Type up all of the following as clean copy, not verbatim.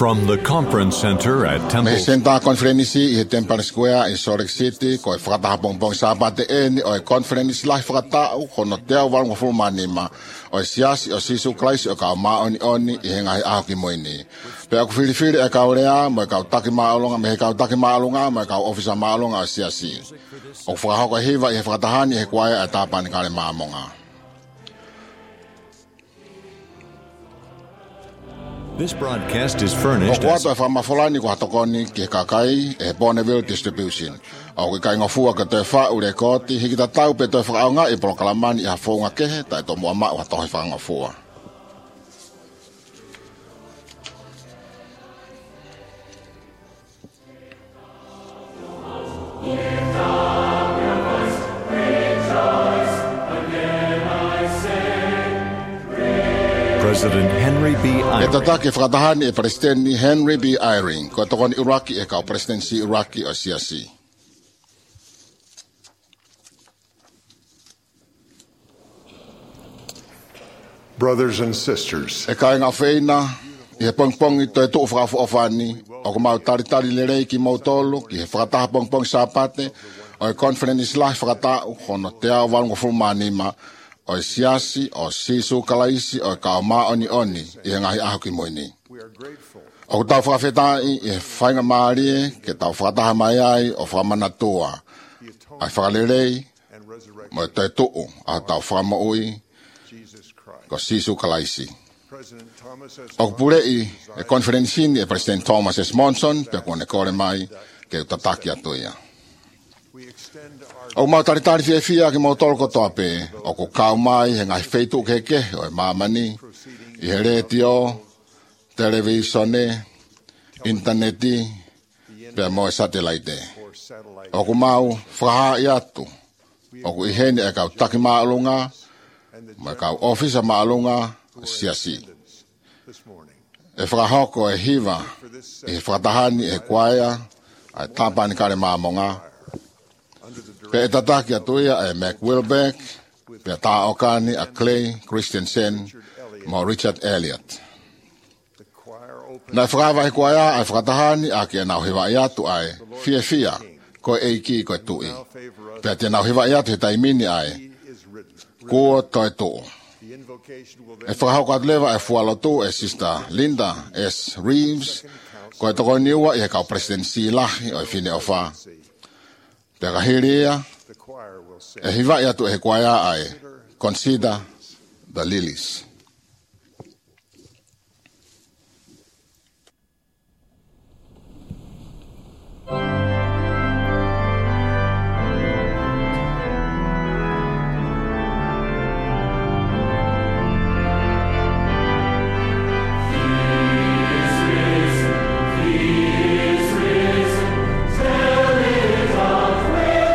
From the conference center at Temple. Senta konferensi i Temple Square i Salt Lake City ko whakatahapongpong sabate ni o conference live whakatau kono teo walunga fulmanima o siasi o sisu Christ o ka maoni i hengai aho ki moini. Pe aku whiriwhiri e kaurea mo e kau taki maalonga me he kau taki maalonga mo e kau ofisa maalonga o siasi. O whakahoko hiva i he whakatahani he kwae e tāpani kare maamonga. This broadcast is furnished as a whamafolani ko hatokoni ki kakai e Bonneville Distribution. O kai ngofua ka te wha ure koti hiki ta tau pe te whakaunga i prokalamani i hafonga kehe tai to mua maa watohi whangofua. President Henry B. Eyring. Tatake whakatahani e Presidenti Henry B. Eyring, ko tokoni Iraqi e kau presidency Iraqi o siasi. Brothers and sisters, e kai ngā whaina, i he pongpong i toi tuu whakafu ofani, o ko mau taritari le rei ki mautolo, ki he whakataha pongpong sāpate, o e conference lai whakatau, hono te au walunga fulmanima, o siasi o sisu kalaisi o ka maoni i ngahi aho ki moini. O tau whakawhetai i whainga maarie ke tau whakataha mai ai o whamanatua. Ai whakalerei mo te tuu a tau whamaui ko sisu kalaisi. O purei e konferensini e President Thomas S. Monson pe kone kore mai ke utataki atuia. O mau taritari whiawhia ki mau tolko toape, o ko kau mai he ngai wheitu keke, o e mamani, i he retio, televisione, interneti, pe mo e satellite. O ko mau whaha i atu, o ko i hene e kau taki maalunga, ma kau ofisa maalunga, siasi. E whakahoko e hiva, e whakatahani e kwaia, ai tāpani kare maamonga, pe tataki atuia e Mac Wilbeck, pe taokani a Clay Christensen, mo Richard Elliott. Na whakawa he kwaia ai whakatahani a ki e nau hewa i atu ai, fia, ko eiki ko tui. Pe te nau hewa i atu he taimini ai, kua toi tō. E whakahauka atlewa e fualotu e Sister Linda S. Reeves, ko e toko niua i he kau presidency lahi o e fine o wha. Pega hiria, e hiva ia tu e kwaia ai, consider the lilies.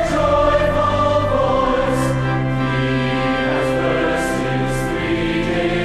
Days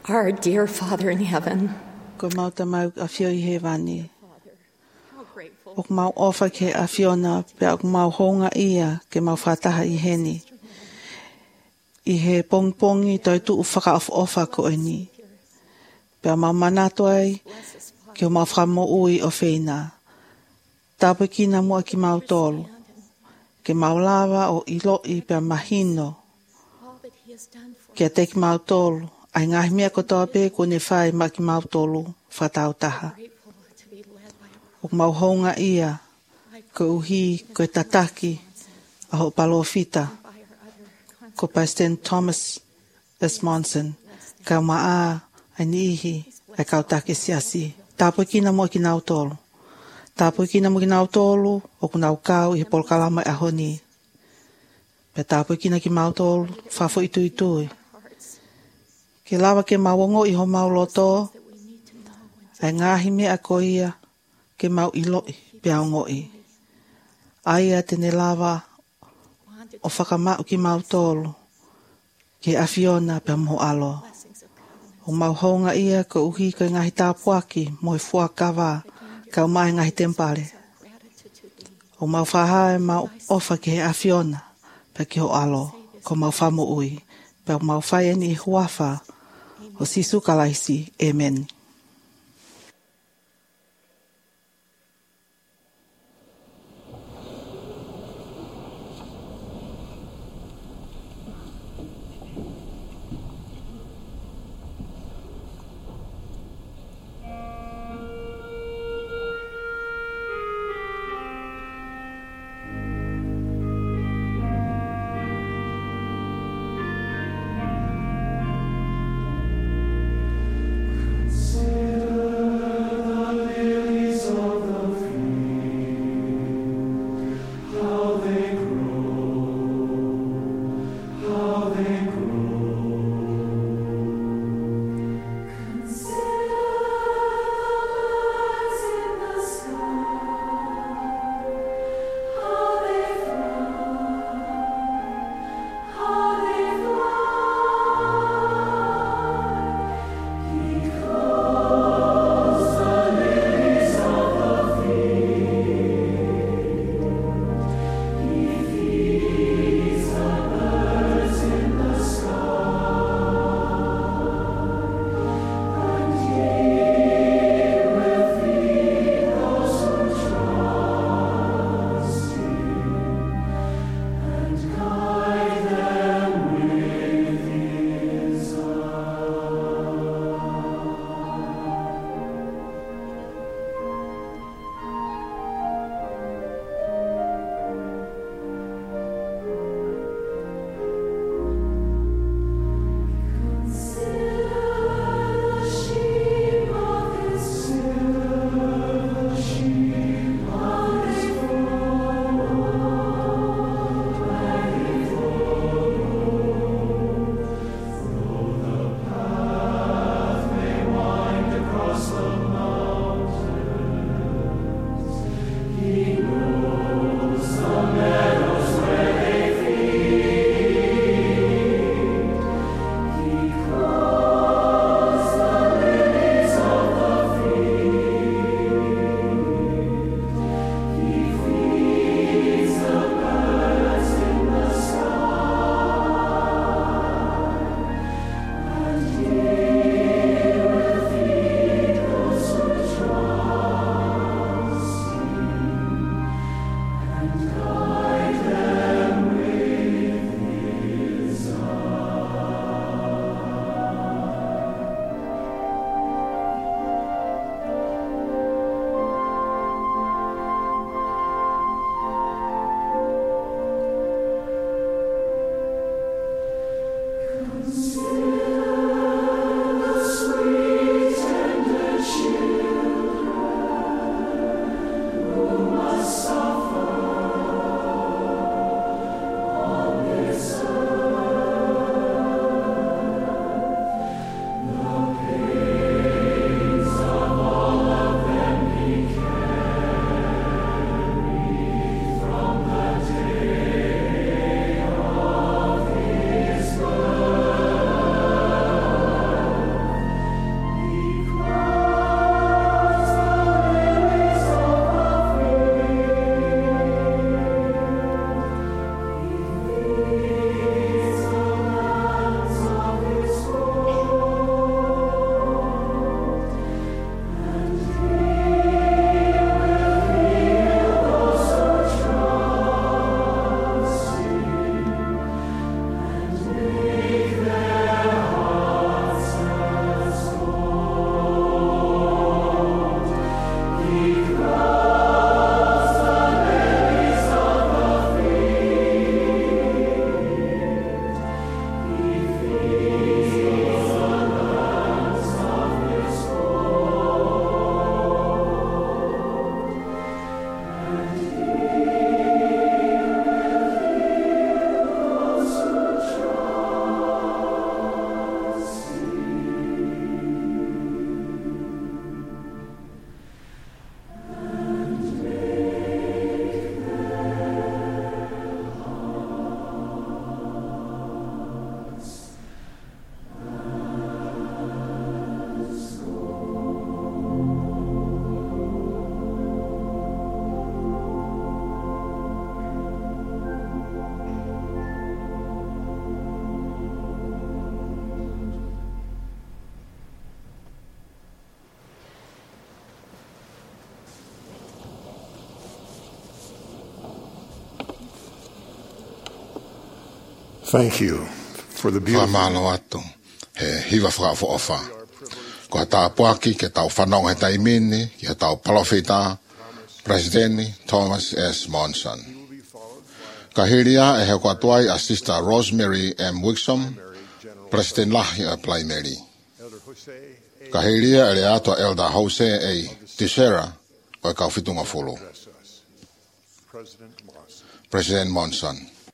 Our dear Father in heaven, Ko mau tamau a fio I he wani. how grateful O mau ofa ke a fiona pe o mau honga ia ke mau whataha I heni. I he pongpongi toi tu whaka ofa ko e ni. Pe mau manato ai ke o mau whamo ui o wheina. Tapu kina mua ki mau tolu. Ke mau lava o iloi pe mahino. all that he has done for Ke te ki mau tolu. Ai ngahi mea ko toa pe ko ne whai ma ki mau tolu whatau taha. grateful to be led by O mau honga ia. Ko uhi ko tataki. Aho palofita. by our other Ko Pastor Thomas Esmonson. Ka maa ai nihi ai kautake siasi. Tapo kina mo ki nau tolu. Tapo kina mo ki nau tolu. O ku nau kau I polkalama I honi. Pe tapo kina ki mau tolu. Fafo itu itui. Ke lawa ke mawongo I ho mau loto. Ai ngahi me a ko ia. Ke mau iloi pe au ngoi. Aia tene lava o whakamau ki mau tolu. Ke afiona pe mo alo. O mau honga ia ko uhi ko ngahi tāpuaki mo I fuakawa ka umai ngahi tempare. O mau whahae mau ofa ke afiona pe ke ho alo ko mau whamu ui. Pe mau whae ni huafa o sisu kalaisi. Amen. So Thank you for the beautiful Whamalo atu. He hiwa whakafo ofa. Ko ha tāpuaki ke tau whanonga he taimini, ki ha tau palawhita, Presidenti Thomas S. Monson. Ka hiria e he koatuai a Sister Rosemary M. Wixom, President Lahi a Plaimeri. Ka hiria e le ato Elder Jose A. Teixeira, o e kauwhitunga fulu. President Monson.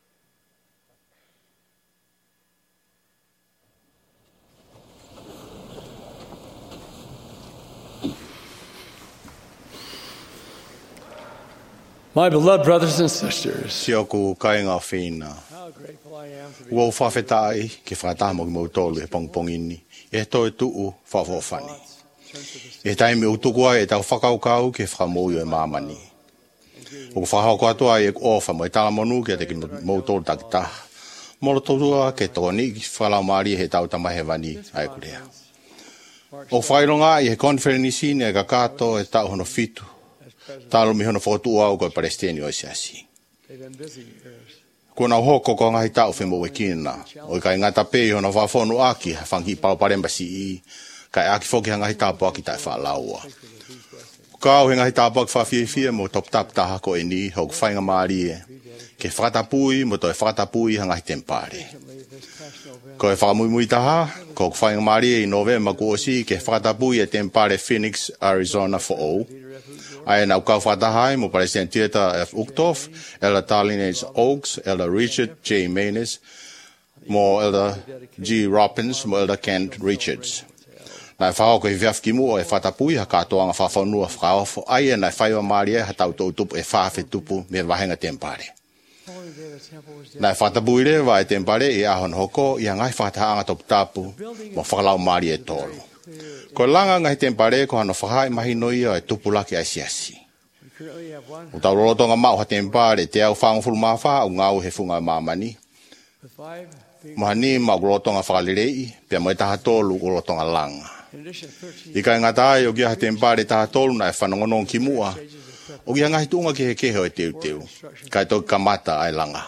My beloved brothers and sisters, Sioku kainga whina. how grateful I am to be Ua whawhetai ke whakatamo ki mautolu e pongpongini. E toi tuu whawhawhani. E taimi utukua e tau whakaukau ke whakamouio e mamani. O ku whahau katoa e ofa mo e tala monu ke te ki mautolu takitaha. Molo totua ke toni ki whalau maari he tau tamahewani ai kurea. O whaironga i he konferenisi ne ka kato e tau hono fitu. Talo mi hono fotu au ko Palestini o siasi. they've been busy years. Ko na hoko ko ngai tau femo wekina. O kai ngata pe hono wa fonu aki fangi pa paremba si kai aki foki ngai tau pa ki tai fa laua. Ka o ngai tau pa fa fi mo top tap ta ko eni ho fainga mari ke frata pui mo to frata pui ngai tempare. Ko e fa muy taha ko fainga mari i November ko si ke frata pui e tempare Phoenix, Arizona for all. Ai nau kau whatahai mo President Theater F. Uchtdorf, Elder Darlene H. Oaks, Elder Richard J. Manes, mo Elder G. Robbins, mo Elder Kent Richards. Nai whao ko i whiafki mo e whatapui ha katoa ngā whawhanua whakaofo, ai e nai whaiwa maari e ha tau tau tupu e whawhe tupu me wahenga tempare. Nai whatapui re wa e tempare e ahon hoko i ngai whataha topu tapu mo whakalau maari e tolu. Ko langa ngai tempare ko hano whahai mahi noi o e tupulaki ai siasi. O tau rolotonga mau ha tempare te au whangu fulu mawha au ngau he funga mamani. Mahani mau rolotonga whakalirei, pia mo e taha tolu rolotonga langa. I kai ngatai o kia ha tempare taha tolu na e whanongonon ki mua. O kia ngai tunga ki he keho e teu teu. Kai toki kamata ai langa.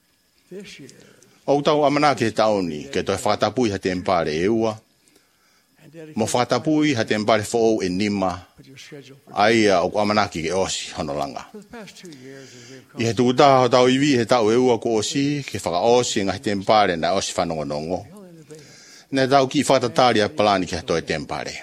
O tau amana ki he tauni, ke toi whakatapui ha tempare e ua. Mo whakatapui ha tempare fo e nima, ai o amanaki ke osi hono langa. I he tūtaha o tau iwi he tau e ua ko osi, ke whaka osi ngā he tempare na osi whanongonongo. Ne tau ki whakatatari a palani ki hato e tempare.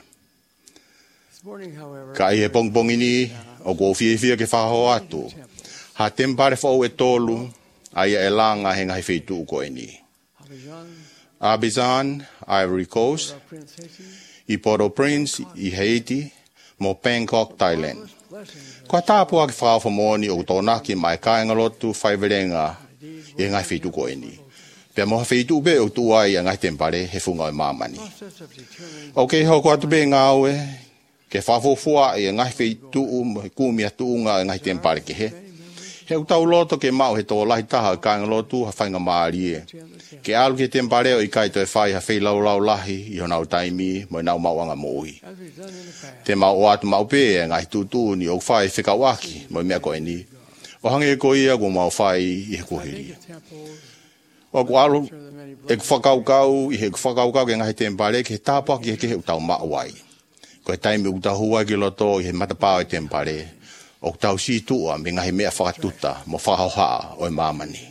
Ka i he pongpongini o ko whiawhia ke whakaho atu. Ha tempare fo e tolu, ai e langa he ngahi wheitu ko e ni. Abidjan, Ivory Coast, i Port-au-Prince, i Haiti, mo Bangkok, Thailand. Kua tāpua ki whawha mōni o tōnaki mai kāinga lotu whaiwerenga e ngai whitu ko eni. Pea moha whitu be o tuai a ngai tempare he funga o mamani. O kei hoko atu be ngāwe, ke whawhofua e ngai whitu kumia tuunga e ngai tempare ke he. He utau loto ke mau he tō lahi taha kāinga lotu ha whainga maari e. Ke alu ke tempare o i kai toi whai ha whailau lau lahi i honau taimi mo i nau mauanga moui. Te mau o atu mau pē e ngai tūtū ni o whai whikawaki mo i mea koe ni. O hange e koe ia ko mau whai i he kuhiri. O ku alu e ku whakaukau i he ku whakaukau ke ngai tempare ke tāpua ki he ke he utau mauai. Ko he taimi utau huai ki loto i he matapao i tempare. O tau si tua me ngahi mea whakatuta mo whakauhaa o e mamani.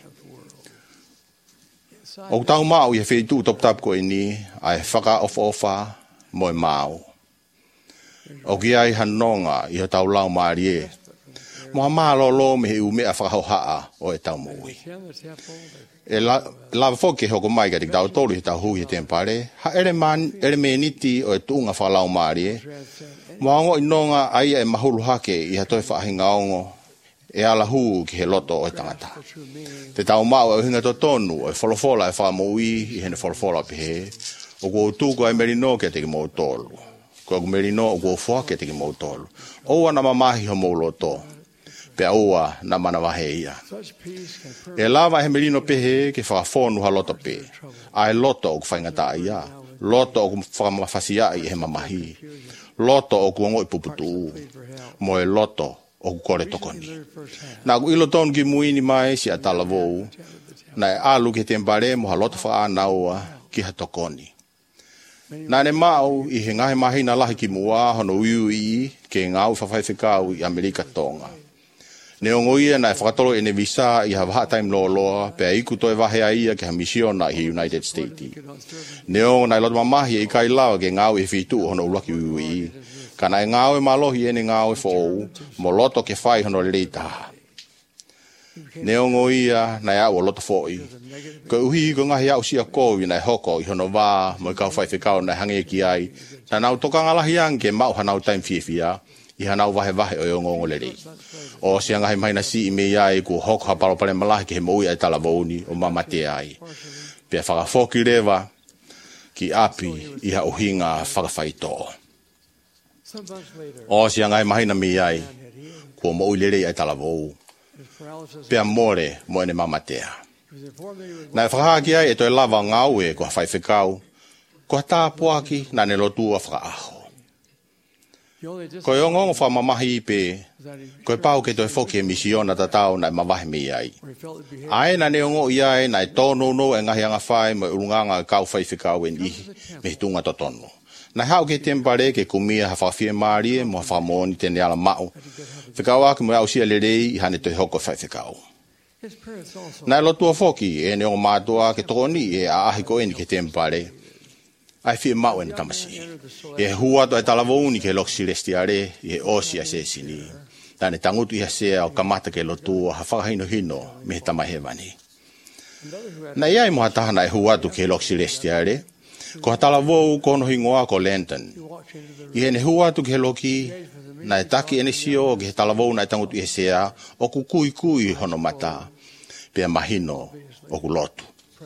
O tau mau i he wheitu top tap ko ini ai whaka ofa mo e mau. O ki ai hanonga i he tau lau maari e. Mo ha maa lolo me he u mea whakauhaa o e tau moui. E lava whoke hoko mai ka tik tau tolu he tau hui he tempare. Ha ere me niti o e tuunga whakalau maari e. Moango inonga ai e mahulu hake i hatoi whaahinga ongo e ala huu ki he loto o e tangata. Te tau mau e hinga to tonu o e wholofola e whaamui i hene wholofola pihe. O kua tūko e merino ke teki mou tolu. Kua merino o kua fua ke teki mou tolu. Oua na mamahi ho mou loto. Pea oua na mana wahe ia. E lava he merino pihe ke whaafonu ha loto pe. Ai loto o kwhaingata ia. Loto o whamawhasia i he mamahi. Loto o kuongo i puputu. Mo e loto o kore tokoni. Nā ku ilo tonu ki muini mai si a talavou. na e alu ke tempare mo halota fa anaua ki hatokoni. Na ne mau I he ngahe mahina lahi ki mua hono ui ke ngau whawhaiwhikau I Amerika Tonga. Ne ongo ia na e whakatolo e ne visa I hawa taim loa pe a iku toi wahea ia ke ha misiona I United States. Ne ongo na ilota mamahi e kai lawa ke ngau e whitu hono ulaki ui. Kana e ngau e malohi e ne ngau e fōu mo loto ke whai hono leita. Ne ongo ia na ia o loto fōi. Ko uhi ko ngahi au sia kou I na hoko I hono wā mo I kau whaiwhikau na hange ki ai. Na nau toka ngalahi anke mau hanau taim whiawhia I hanau wahe wahe o ngongo lerei. O sia ngahi maina si I me ai ku hoko haparo pare malahi ke he moui ai tala vouni o mamate ai. Pea whakafoki rewa ki api I ha uhinga whakawhaito. O sia ngahi mahina me ai ku moui lerei ai tala vou. Pea more mo ene mamatea. Na e whakahaki ai e toi lava ngau e kua whaiwhikau, kua tāpuaki na ne lotua whakaaho. Ko e ongongo whamamahi I pe, ko e pau ke toi whoki e misiona tatau na e mawahe mi ai. Ae na ne ongo I ai na e tono no e ngahi anga whai mo urunganga kau whaiwhikau e nihi me hitunga totono. Na hau ke tempare ke kumia ha whawhia maari e mo whamoni tene ala mau. Whikau aki mo au sia lerei I hane toi hoko whaiwhikau. Na lotua foki e ne o mātua ke toni e a ahi ko eni ke tempare. Ai whia mau ene tamasi. E huato e talavouni ke loksi restiare e osi a se sini. Tane tangutu I sea o kamata ke lotua ha whakahino hino me he tamahewani. Na iai mo hatahana e huato ke loksi restiare. Ko hatala vou kono hingoa ko Lenten. I hene huatu ke loki na e taki ene sio ke hatala vou na e tangutu I sea o ku kui hono mata pea mahino o ku lotu.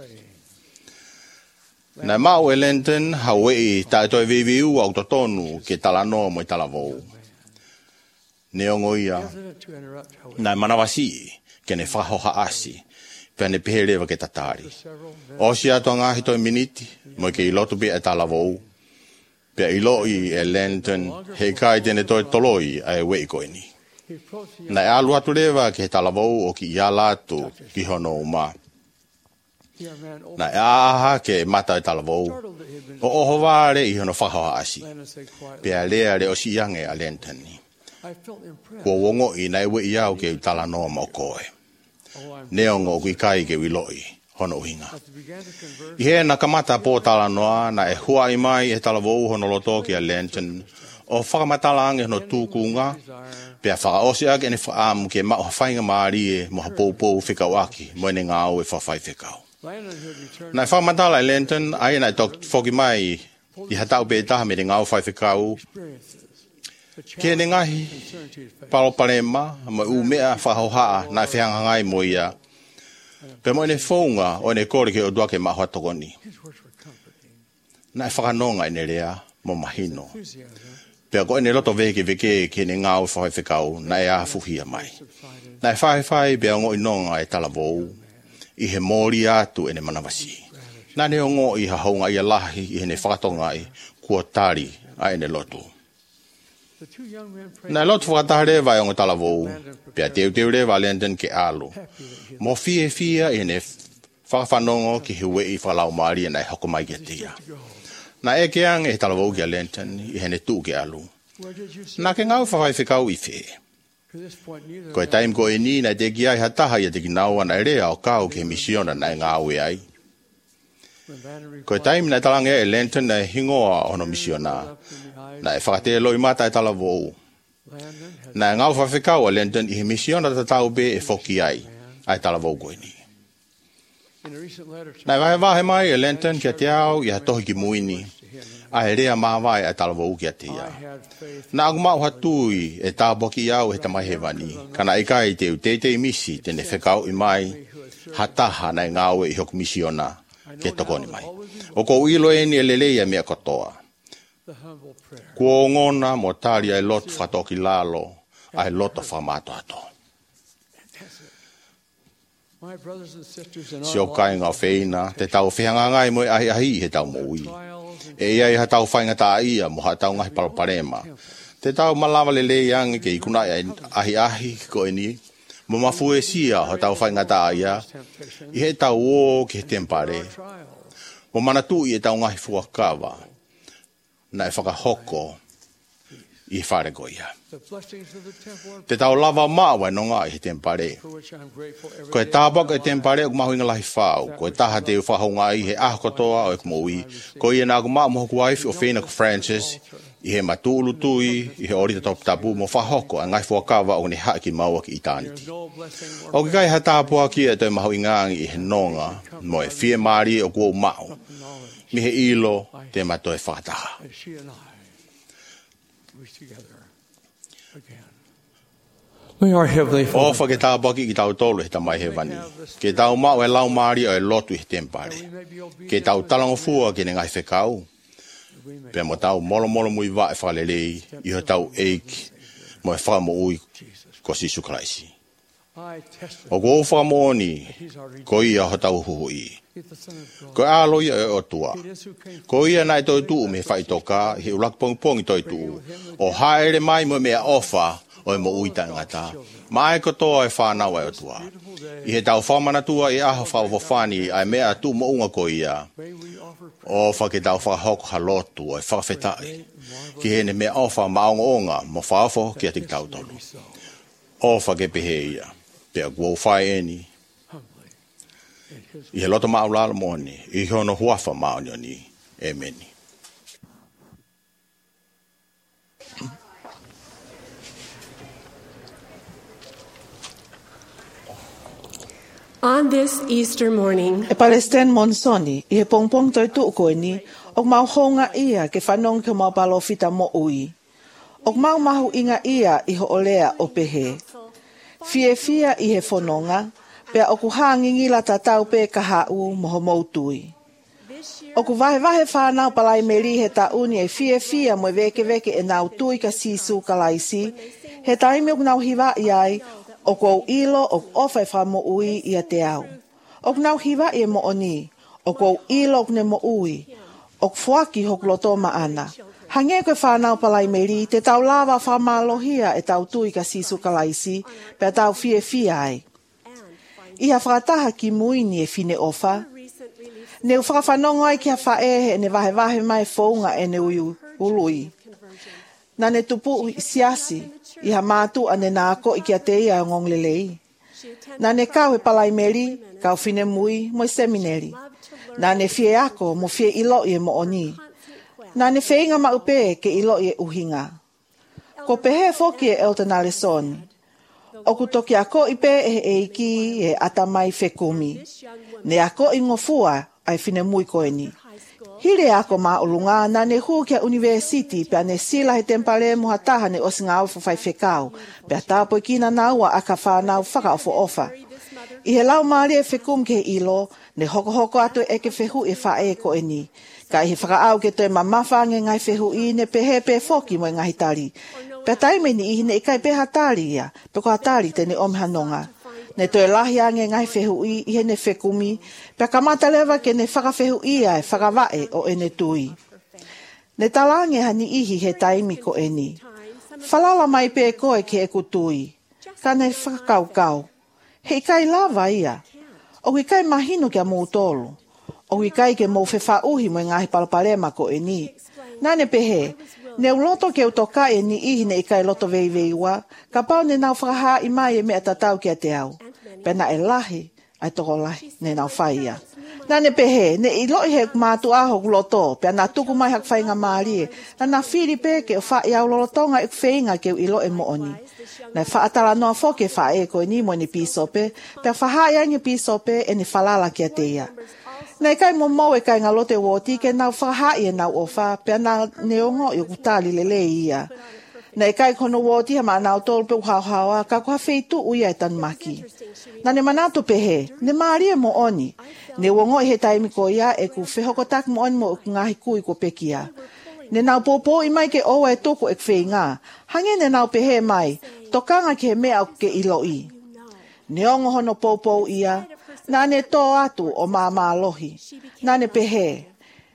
Na mau e Lenten hawei ta toi viviu au totonu ke talano mo I tala vou. Ne ongo ia na manawasi ke ne whahoha asi pea ne peherewa ke tatari. O si ato ngahi toi miniti mo ke I lotu pe e tala vou. Pea I loi e Lenten he kai tene toi toloi ai wei koini. Na e alu atu rewa ke he tala vou o ki ia latu ki hono uma. Na e aha ke mata e tala vou. O oho wāre I hono whahoha asi. Pea lea re o si iange a Lenten ni. Kua wongo I na e wei iau ke tala noa mo koe. Neongo kui kai ke wiloi hono uhinga. I he na kamata po tala noa na e hua I mai e tala vou hono loto ki a Lenten. O whakamatala ange hono tūkunga. Pea whakaose ake ene whaamu ke mao hawhainga maari e mo hapopou whikau aki mo ene ngāo e whawhai whikau. Na e whakamatala e Lenten ai na e tok whoki mai I hatau pe taha me ne ngāo whai whikau. Ke ne ngahi palopalema mo umea whahohaa na e whihangangai mo ia. Pe mo ene whaunga o ene kore ke o dua ke mahoa tokoni. Na e whakanonga ene rea mo mahino. Pea ko ene loto veke ke ne ngāo whai whikau na e afuhia mai. Na e whai pea ngo inonga e tala vou. I he mori atu ene manawasi. Na ne ongo I haunga I alahi I hene whakatonga I kua tari a ene loto. Na loto whakataha rewa e ongo tala vou. Pea teu rewa Lenten ke alo. Mo fia ene whakawhanongo ki he wei whakalau maari na e hoko mai ke tia. Na e keang e tala vou ki a Lenten I hene tu ke alo. Na ke ngau whawai whikau I whee. Ko e taim ko e ni na te ki ai hataha I te ki naua na rea o kau ke misiona na e ngāu e ai. Ko e taim na talange e Lenten na e hingoa ono misiona. Na e whakate loi mata e tala vou. Na e ngau whawhikau a Lenten I he misiona tatau be e whoki ai. Ai tala vou koe ni. Na e wahe mai e Lenten kia te au I ha tohi ki muini. Ai rea mawai ai tala vou kia te ia. Na aku mau hatui e tāpoki au he tamahewani. Kana i kai te utei misi tene whekau I mai. Hataha na e ngāwe I hoku misiona ke tokoni mai. O ko uilo e ni e leleia mea kotoa. Kua ngona mo tari ai lotu whatoki lalo. Ai loto whamato ato. Si o kai ngā wheina, te tau whihangangai mo ahi he tau moui. E iai ha tau whainga tā ia mo ha tau ngahi paraparema. Te tau malawa lele iangi ke ikuna ahi ko e ni, Mo mafuesia ho tau whai ngata ia. I he tau o ki he tempare. Mo manatu i e tau ngahi fuakawa. Na e whakahoko i he whare ko ia. Te tau lava maua no ngā i he tempare. Ko e tāpaka e tempare o mahu inga lahi whau. Ko e taha te whahonga i he ahakotoa o e kumoi. Ko i e nā kuma moho kuaifi o Whena ko Francis. I he matulu tui, i he orita top tapu mo whahoko a ngai fuakawa o ne haki maua ki i tāniti. O ki kai ha tāpua ki e toi mahu ingaangi i he nonga mo e fie maari o kua umau. Mi he ilo te mato e whakataha. Our Heavenly O Father, ke tāpaki ki tau tolu he tamai he vani. Ke tau mau e lau maari o e lotu i he tempare. Ke tau talango fua ki ne ngai whekau. Pea mo tau molo mui wa e whalelei i ho tau eiki mo e whamo ui ko Sisu Kraisi. O ko whamo ni ko ia ho tau huhui. Ko alo ia e otua. Ko ia nai toi tuu me whaitoka he ulak pongpongi toi tuu. O haere mai mo mea ofa o e mo uita ngata. Mai ko toa e whanau e otua. I he tau whamana tua i aho whawawhani ai mea tu mo unga ko ia. O whake tau whahoko halotu o e whawhetai. Ki he ne mea ofa maonga onga mo whawho ki atik tau tolu. O whake pehe ia. Pea guau whae eni. I he loto maulala moni. I hono huafa maoni oni. Ameni. On this Easter morning, E Palestine monsoni, i he pongpong toi tu koe ni, ok mau honga ia ke whanong ke mau palofita mo ui. Ok mau mahu inga ia i ho olea o pehe. Fia i he whanonga, pea oku hangingi la tatau pe kahau moho mautui. Oku vahe whanau palai meri he tauni e fia mo veke e nau tui ka sisu ka laisi, he taimi ok nau hiwa iai, o kou ilo o ofa e whamo ui i a te au. O nau hiwa e mo oni, o kou ilo o ne mo ui, o fuaki hok loto maana. Hange koe whanau palai meri, te tau lava whamalohia e tau tui ka sisu ka laisi, pe tau fia ai. Iha whakataha ki muini e fine ofa. Ne u whakawhanongo ai ki a whaehe e ne vahe mai whaunga e ne ului. Na ne tupu siasi, iha mātu ane nāko i kia te ia ngong lelei. Nā ne kau e palai meri, kau fine mui mo i seminari. Nā ne fie ako mo fie ilo i e mo oni. Nā ne wheinga maupe ke ilo i e uhinga. Ko pehe foki e Eltonale Soni. O ku toki ako i pe e eiki e atamai whekumi. Ne ako i ngofua ai fine mui koeni. Hire ako maulunga na ne hu kia university pe ane sila he tempale moha taha ne osingau fai whekau. Pe atapo i kina naua aka whanau whakaofo ofa. I he lau maari e whekum ke ilo, ne hoko atu e ke whehu e whae ko e ni. Ka i he whakaau ke toi mamawhange ngai whehu i ne pehe pe foki mo e ngahi tari. Pe taime ni i ne ikai pe hatari ia, pe ko hatari te ne omhanonga. Ne toi lahi ange ngai whehu i he ne whekumi, pe kamata lewa ke ne whakawhehu ia e whakawae o e ne tui. Ne talange hani ihi he taimi ko e ni. Whalala mai pe koe ke e kutui. Ka ne whakaukau. He ikai lava ia. O ikai mahino kia mō tolu. O ikai ke mō whewha uhi mo ngahi palapalema ko e ni. Nane pehe, ne uloto ke utoka e ni ihi ne ikai loto veiwa, ka pau ne nau whakaha i mai e mea tatau kia te au. Pena e lahi, ai toko lahi, ne nau whaia. Nane pehe, ne i loi he mātu aho kuloto, pea nā tuku mai hak whainga maarie, na nā whiri pe ke o wha i au lolotonga e whainga ke u ilo e mo oni. Na whaatala noa whoke wha e koe ni mo ni pisope, pea whaha i ange pisope e ni whalala kia te ia. Nei kai mo mau e kai ngalote woti ke nau whaha i e nau ofa, pea nā neongo i o kutali lele ia. Nei kai kono woti ha nau tolu pe uhaohawa, ka kua wheitu uia e tan maki. Na ne manatu pehe, ne maarie mo oni, ne wongo i he taimi ko ia e ku whehokotak mo oni mo ngahi kui ko pekia. Ne nau popo i mai ke oa e toko e kwhei ngā, hange ne nau pehe mai, tokanga ke mea ke ilo i. Ne ongo hono popo ia, nā ne tō atu o māmā lohi. Nā ne pehe,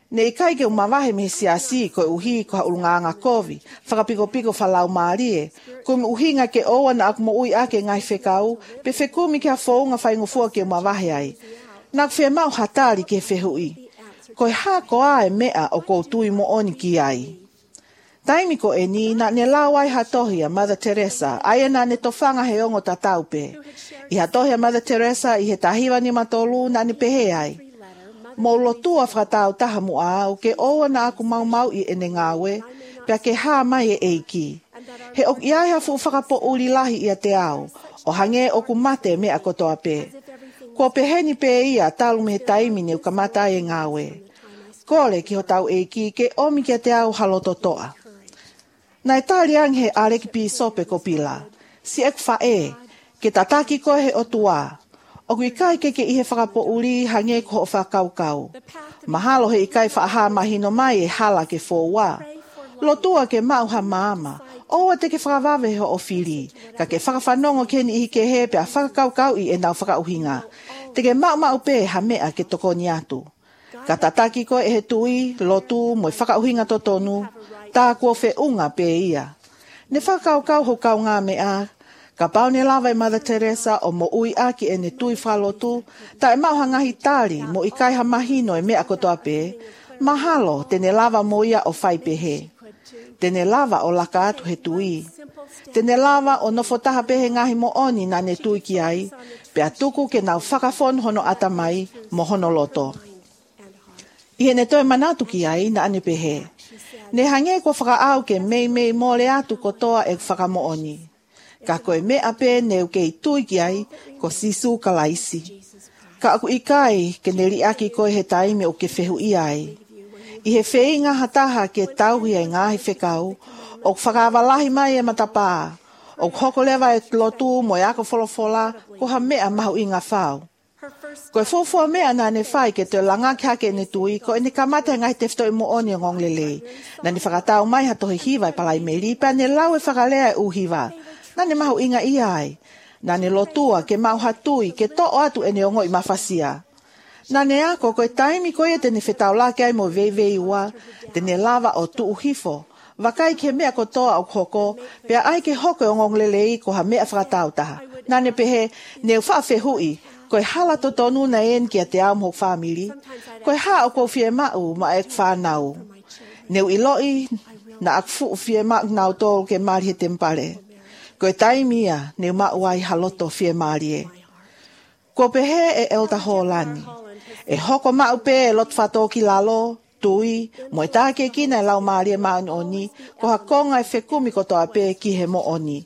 Ne ikai ke umawahe me siasi ko uhi ko ulunganga kovi, whakapiko-piko whalau maarie, ko uhinga ke oa na ak mo ui ake ngai whekau, pe whekumi ke a whaunga whaingufua ke umawahe ai. Nak whea mau hatari ke whehui. Ko ha ko ae mea o ko tui mo oni ki ai. Taimi ko e ni na ne lawai hatohi a Mother Teresa, aia na ne tofanga he ongo tatau pe. I hatohi a Mother Teresa i he tahiwa ni matolu na ne pehe ai. Mo lotua whakatau taha mua au ke oa na aku mau i ene ngawe, pia ke haa mai e eiki. He ok iai hafu whakapo uri lahi ia te au, o hange oku mate me a kotoa pe. Ko peheni pe ia talu me he taimi ne ukamata e ngawe. Kore ki ho tau eiki ke omi ke te au halototoa. Nai taliang he areki pi sope ko pila. Si ek fa ke tataki ko he otua. O kui kai ke ihe whakapo uri hange ko o whakaukau. Mahalo he ikai whaaha mahino mai e hala ke fōua. Lotua ke mauha maama. Oa te ke whakawawe ho o whiri. Ka ke whakawhanongo ke ni ihi ke he pe a whakaukau i e nau whakauhinga. Te ke mau pe ha mea ke toko ni atu. Ka tataki ko e he tui, lotu, mo i whakauhinga to tonu. Tā kua whiunga pe ia. Ne whakaukau ho kau ngā mea. Ka pau ne lawa i Mother Teresa o mo ui aki e ne tui whalotu. Ta e mauha ngahi tāri mo i kaiha mahino e mea kotoa pe. Mahalo te ne lava mo ia o whai pehe. Te ne lava o laka atu he tui. Te ne lava o nofotaha pehe ngahi mo oni na ne tui ki ai. Pe atuku ke nau whakafon hono atamai mo hono loto. I he ne toi manatu ki ai na ane pehe. Ne hange ko whakaau ke mei mole atu kotoa e whakamo oni. Ka koe mea pe neu ke i tui ki ai ko sisu kalaisi. Ka aku ikai ke neri aki koe he taimi o ke whehu i ai. I he whei ngā hataha ke tauhi ai ngāhi whekau, o whakawalahi mai e matapā, o hoko lewa e lotu mo e ako wholofola ko ha mea mahu i ngā whau. Koe fōfua mea nā ne whai ke te langa ki hake ne tui, ko e ne kamata ngai te whito i mo oni o ngong lele. Nā ne whakatau mai hatohi hiwa i palai meri, pa ne lau e whakalea e uhiwa. Nā ne mahu inga i ai. Nā ne lotua ke mau hatui ke to'o atu e ne ongo i mawhasia. Nā ne ako koe taimi koe e te ne whetau lake ai mo vei ua, te ne lava o tu uhifo. Wakai ke mea kotoa au hoko, pia ai ke hoko o ngong lele i ko ha mea whakatau taha. Nā ne pehe, ne whawhehui, koe hala to tonu na en ki a te au mhok whamiri, koe ha o kou fie mau ma ek whanau. Neu iloi na ak fu fie mau nau tō ke mari he tempare. Koe taimia neu mau ai haloto fie mari e. Ko pehe e Elda Holani. E hoko mau pe e lot whato ki lalo, tui, mo e tāke kina e lau mari e maun oni, ko ha konga e whekumi kotoa pe ki he mo oni.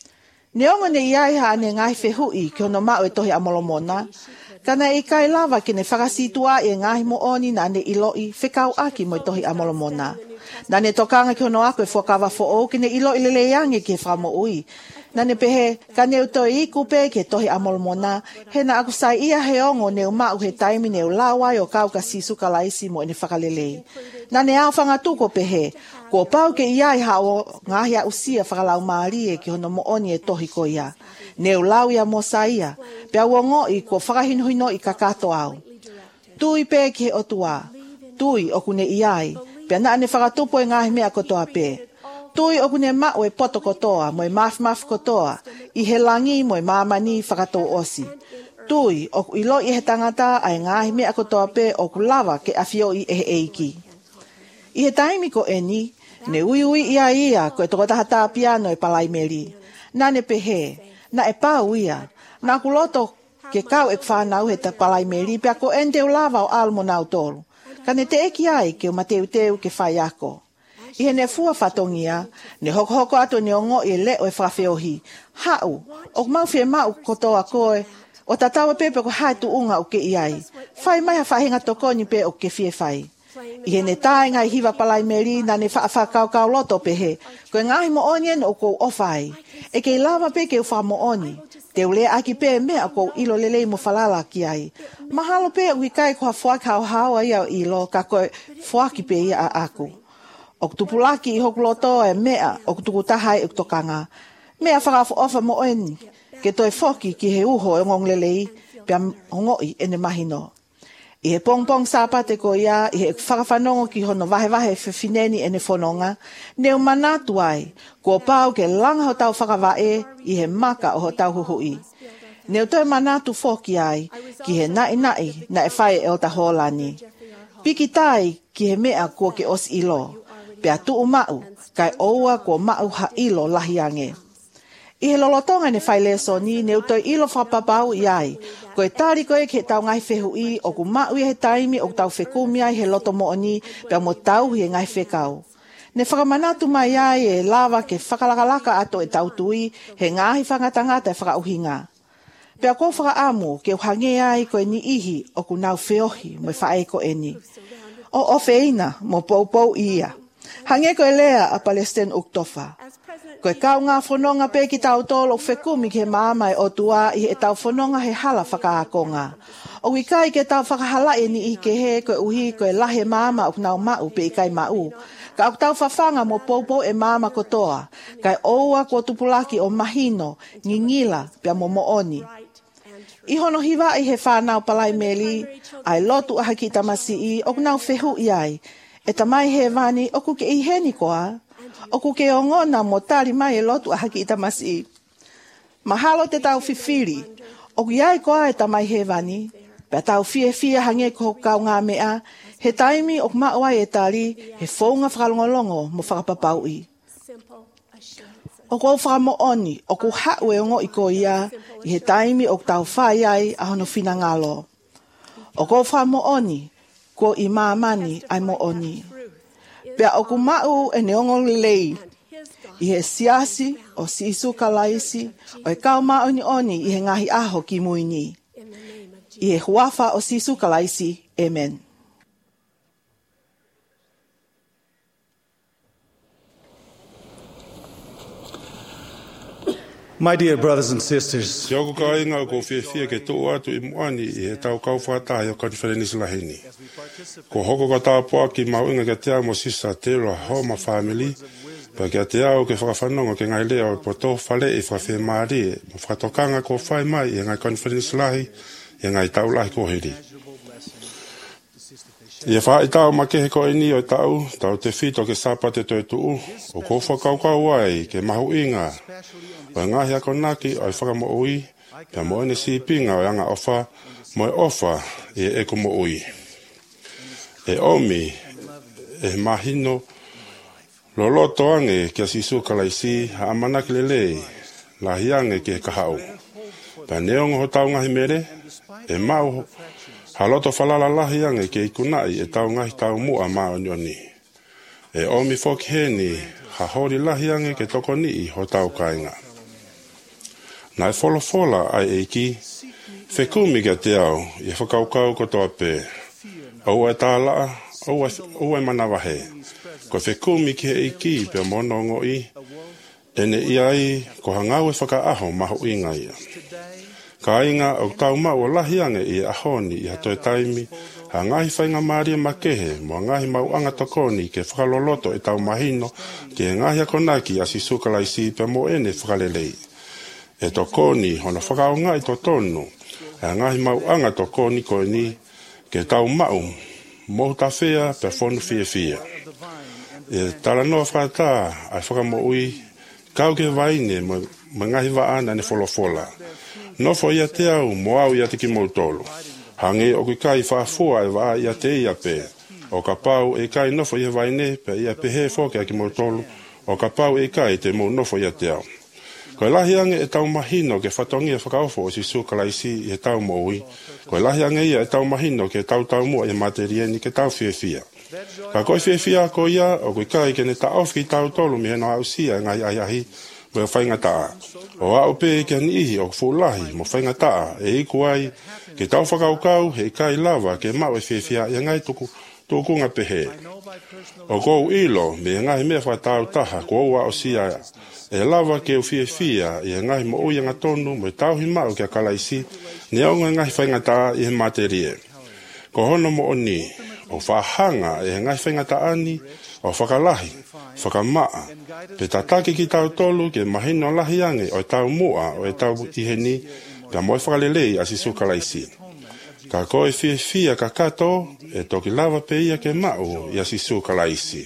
Ne ongo ne iai ha ane ngai whehui ki ono mau e tohi amolomona, kana e kai lava ki ne whakasitua e ngai mo oni na ne iloi whekau aki mo e tohi amolomona. Na ne tokanga ki ono ako e whakawa fo'o ki ne iloi lele yangi ki e whamo ui. Na ne pehe, ka neu toi i kupe ke tohi amolomona, he na aku sai ia he ongo neu mau he taimi neu lawai o kau ka sisu kalaisi mo e ne whakalelei. Na ne au whangatuko pehe, ko pau ke iai hao ngahia usia whakalau maari e ki hono mo oni e tohi ko ia. Neu lau ia mo sa ia, pia uongo i ko whakahinuhino i kakato au. Tui pe ki he otua, tui o kune iai, pia na ane whakatupo e ngahi mea kotoa pe. Tui o kune mao e poto kotoa, mo e maf kotoa, i he langi mo e mamani whakato osi. Tui o ku ilo i he tangata ai ngahi mea kotoa pe o ku lava ke awhio i e eiki. I he taimi ko eni, ne ui ia ko e toko tahata piano e palai meri. Nā ne pehe, na e pau ia, nā kuloto ke kau e whanau he ta palai meri, pia ko en teo lava o almo nau tolu. Ka ne te eki ai ke o mateu ke whai ako. I he ne fua whatongia, ne hoko ato ne ongo i le o e whawheohi. Hau, o mau whie mau kotoa koe, o tatawa pepe ko hai tu unga o ke iai. Whai mai ha whahinga tokoni pe o ke fie whai. I he ne tae ngai hiwa palai meri na ne whaakau loto pehe, koe ngahi mo onien o kou ofai. E kei lava pe ke uwha mo oni. Te ule aki pe mea kou ilo lelei mo falala ki ai. Mahalo pe ui kai koha whaaki hao ia o ilo ka koe whaaki pe ia a aku. O kutupulaki i hoku loto e mea o kutukutahai e kutokanga. Mea whakafu ofa mo oni. Ke toi whoki ki he uho e ngong lelei pia ngoi e ne mahino. I he pongpong sapate ko ia, i he whakawhanongo ki hono wahe whiwhineni e ne whanonga, neu manatu ai, kua pau ke langa ho tau whakawae, i he maka o ho tau huhui. Neu toi manatu whoki ai, ki he nai na e whae e o ta holani. Piki tai ki he mea kua ke os ilo, pea tuu mau, kai oua kua mau ha ilo lahiange. I he lolotonga ne whai leso ni, neu toi ilo whapapau i ai, koe tari koe ke tau ngai whehu i, o ku mau i he taimi o tau whekumi ai he loto mo ni, pea mo tau hi ngai whekau. Ne whakamanatu mai ai e lava ke whakalakalaka ato e tau tui, he ngahi whangatangata e whakauhinga. Pea ko whakaamu ke uhange ai koe ni ihi o ku nau wheohi mo whae ko eni. O ofeina mo poupou ia. Hange koe lea a Palestine uktofa. Koe kau ngā whanonga pe ki tau tolo whekumi ke maamai o tua i he tau whanonga he hala whakaakonga. O wikai ke tau whakahalai ni i ke he koe uhi koe lahe maama o nau mau pe i kai mau. Ka au tau whawhanga mo poupou e maama kotoa. Kai oua ko tupulaki o mahino, ngingila pia mo mooni. I hono hiwa i he whanau palai meli, ai lotu aha ki tamasi i o nau whehu i ai. E tamai he vani o kuke i heni koa. O kuke o ngona mo tari mai e lotu aha ki tamasi. Mahalo te tau whiwhiri. O iai koa e tamai he vani. Pea tau fie hange ko kau ngā mea. He taimi o maua e tari he whaunga whakalongolongo mo whakapapau i. O kou whakamooni, o ku hau e ongo i ko ia, i he taimi o tau whai ai a hono whina ngalo. O kou whakamooni, ko i maamani ai mooni. Pea o ku mau e neongo lei, i he siasi o si isu kalaisi, o e kau maoni oni i he ngahi aho ki muini. I he huafa o si isu kalaisi, amen. My dear brothers and sisters, Yo ko inga ko fie ke to atu I moani I he tau kau whata I o Conference Lahini. Ko hoko ka tāpua ki mau inga ke te mo sisa Tera Homa family, pa ke te au ke whakawhanonga ke ngai lea o poto whale I whawhi maari mo whakatokanga ko whai mai I ngai Conference Lahi, I ngai tau lahi ko heri. Ia whaai tau makehe ko ini o tau te whito ke sapate toi tuu, o ko whakaukau ai ke mahu inga, o ngahi ako naki o whakamo ui, pia mo ene si pinga o anga ofa, mo e ofa I eko mo ui. E omi, e mahino, loloto ange kia sisu kalaisi, ha amanaki lelei, lahi ange ke kahau. Pia neongo ho tau ngahi mere, e mau haloto falala lahi ange ke ikunai e tau ngahi tau mua maa ni. E omi foki heni, ha hori lahi ange ke toko nii ho tau kainga. Nai fola ai eiki, whekumi ke te au, I whakaukau ko toa pē. Au e tālaa, au e manawahe. Ko whekumi ke eiki pe monongo I, ene iai ko hangau e whakaaho mahu inga ia. Ka inga o tau mau o lahi ange I ahoni I hatoe taimi, ha ngahi whainga maria makehe, mo ngahi mau anga tokoni ke whakaloloto e tau mahino, ke ngahi akonaki a sisukalaisi pe mo ene whakalelei. E tokoni hona whakaonga I to tonu, ha ngahi mau anga tokoni ko ni, ke tau mau, mo ta whea pe whonu fia. E tala noa whakata, ai whakamo ui, kau ke waine mo ngahi waana ne wholofola. Nofo ia te au, mo au ia te ki mautolo. Hange o kui kai whaafua e waa ia te ia pe. O ka pau e kai nofo ia waine, pe ia pehe whoke a ki mautolo. O ka pau e kai te mo nofo ia te au. Koe lahi ange e tau mahino ke whatongi e whakaofo o si sukalaisi e tau mo ui. Koe lahi ange ia e tau mahino ke tau mua e materieni ke tau fia. Ka koe fia ko ia, o kui kai ke ne ta ofi tau tolu mi heno au sia ngai ai mo whainga taa. O au pe ke ni ihi o fulahi mo whainga taa e iku ai ke tau whakaukau he kai lava ke mau e whiawhia I ngai tukunga pehe. O kou ilo me ngai mea whatau taha ko ua o sia e lava ke u whiawhia I ngai mo uianga tonu mo tauhi mau ke kalaisi ni aunga ngai whainga taa I he materie. Ko hono mo oni o whahanga e ngai whainga taani o whakalahi, whakamaa, pe tatake ki tau tolu ke mahino lahi ange o tau mua o e tau iheni ka moe whakalelei a sisukalaisi. Ka koe fia ka kato e toki lava pe ia ke mau ia sisu kalaisi.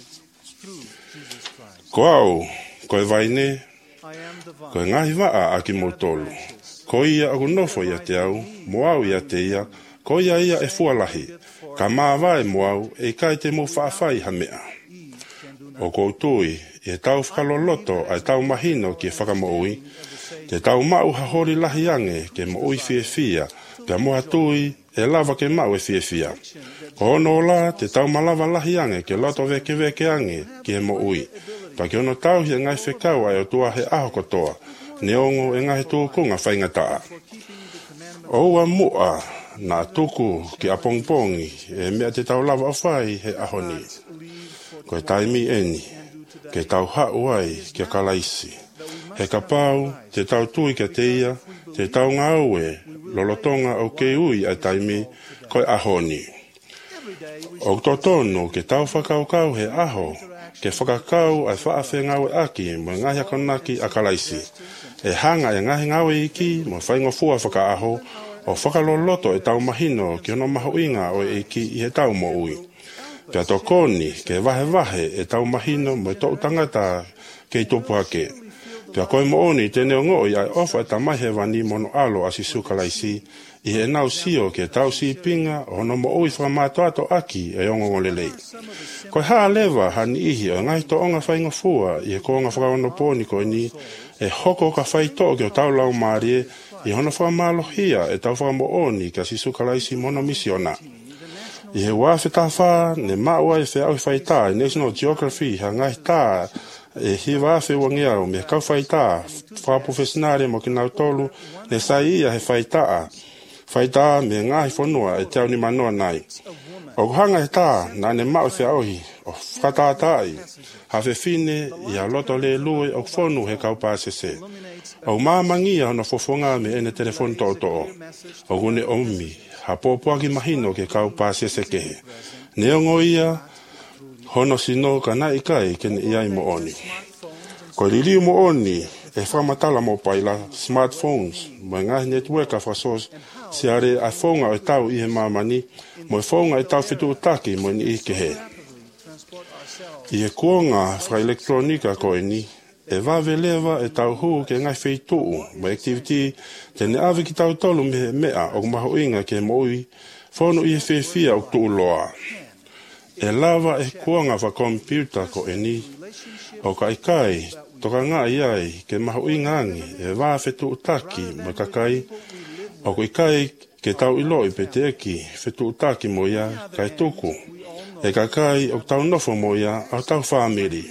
Ko au, koe vaine, koe ngahi waa aki mautolu. Ko ia aku nofo ia te au, mo au ia te ia, ko ia e fualahi. Ka maa vai mo au e kai te mo whaafai hamea. O koutui, e tau whakaloloto ai tau mahino ki e whakamoui, te tau mau hahori lahi ange ke moui fia, pia moha tui e lava ke mau e fia. Ko ono la te tau malava lahi ange ke loto veke ange ki e moui. Pa ke ono tau hi e ngai whekau ai o tua he aho kotoa, ne ongo e ngai tukunga whaingataa. Oua mua na tuku ki a pongpongi e mea te tau lava o whai he ahoni. Ko e taimi eni, ke tau hau ai ki a kalaisi. He kapau, te tau tui ke te ia, te tau ngāue, lolotonga au ke ui ai taimi, ko e ahoni. O totono ke tau whakaukau he aho, ke whakakau ai whaafe ngaue aki mo ngahia konaki a kalaisi. E hanga e ngahi ngaue iki mo whaingofua whakaaho, o whakaloloto e tau mahino ki ono maho inga o e iki i he tau mo ui. Pia tokoni ke vahe e tau mahino mo e tau tangata ke i topu hake. Pia koe mo oni tene o ngoi ai ofa e tamahe wani mono alo asi sukalaisi i he nau sio ke tau si pinga o no mo ui whamato ato aki e ongo ngolelei. Koe haa lewa hani ihi o ngai to onga whaingofua i he koonga whakaonoponi koe ni e hoko ka whaito ke o tau lau maarie i hono whamalohia e tau whamo ka si sukalaisi mono misiona. I he wafe tā wha, ne maua e whea au whaita, National Geography, ha ngai tā, e hi wafe wangeau, me kau whaita, wha profesionare mo ki nau tolu, ne sai ia he whaita, whaita me ngai whanua e te au ni manoa nai. O kuhanga he tā, na ne mau whea auhi, o whatatai, ha whine i a loto le lue o whonu he kau pāsese. O māmangia hona fofonga me ene telefon tōtoo, o gune omi, ha pōpuaki mahino ke kau pāsese kehe. Neongo ia, hono sino ka nai kai ke ne iai mo oni. Ko liliu mo oni, e whamatala mo paila smartphones, mo ngahi network a whasos, se are a whonga o tau i he mamani, mo e whonga e tau whitu utaki mo ni i kehe. I he kuonga wha elektronika ko ni, e wawelewa e tau huu ke ngai wheituu, mo activity, tene awe ki tau tolu me mea o maho inga ke moui, whono i he whewhia o tuu loa. E lava e kuanga wa computer ko ni, o ka ikai, toka ngā iai ke maho inga angi, e wawhetu utaki mo kakai, o ko ikai ke tau iloi pe te eki, whetu utaki mo ia kai tuku, e kakai o tau nofo mo ia au tau whamiri.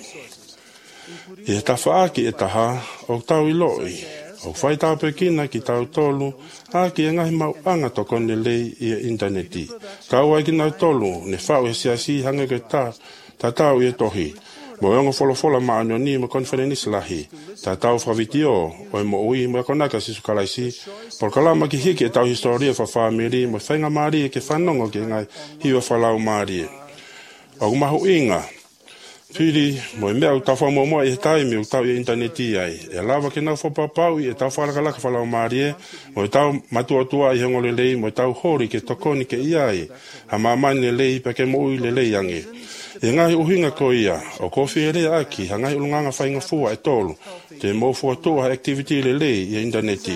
I he tawhaaki e taha, o tau iloi, o whaitau pekina ki tau tolu, aki e ngahi mau anga toko ne lei i e interneti. Kau ai ki nau tolu, ne whau he siasi hange ke ta tau i e tohi. Mo e ongo wholofola maano ni mo konferenis lahi, ta tau whawitio, o e mo ui mo e konaka sisu kalaisi, por kalama ki hiki e tau historia wha whamiri, mo e whainga maari e ke whanongo ke ngai hiwa whalau maari e. O mahu inga, Piri, mo e mea utau whamomoa i he taimi utau i interneti ai. E lava ke nau whapapau i e tau whalakalaka whalau maari e, mo e tau matuatua i hongo le lei, mo e tau hori ke tokoni ke iai, ha mamani le lei pa ke mo ui le lei ange. E ngahi uhinga ko ia, o kofi e rea aki, ha ngahi ulunganga whainga fua e tolu, te mo fua tua activity le lei i interneti.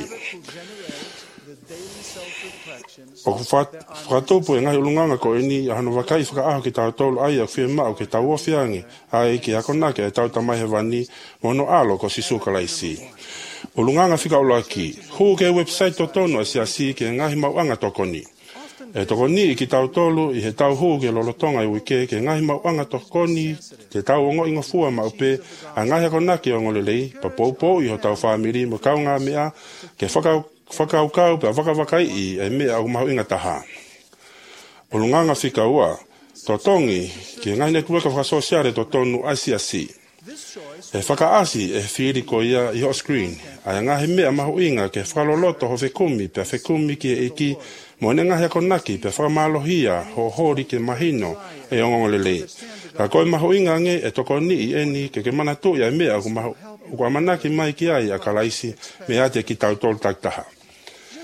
O whatopu e ngahi ulunganga ko e ni hano wakai whakaaho ki tau tolu ai au whia mau ke tau ofiangi ai ki ako nake e tau tamai he wani mono alo ko si sukalaisi. Ulunganga whika ulo aki, huu ke website to tono e siasi ke ngahi mauanga tokoni. E tokoni i ki tau tolu i he tau huu ke lolotonga i wike ke ngahi mauanga tokoni ke tau ongo ingo fua maupe a ngahi ako nake ongo lelei pa poupou i ho tau whamiri mo kau ngā mea ke whakaukau pe whakavakai i e mea au mahu inga taha. Ulunganga whika ua, totongi ki ngai network whakasosiare to tonu ICRC. E whakaasi e whiri ko ia i hot screen, a ngahi mea mahu inga ke whakaloloto ho whekumi pe whekumi ki e iki mo ne ngahi ako naki pe whakamalohia ho hori ke mahino e ongongolelei. Ka koe mahu inga nge e toko ni i eni ke manatu ia e mea ku mahu Ua manaki mai ki ai a kalaisi me ate ki tau tolu taktaha.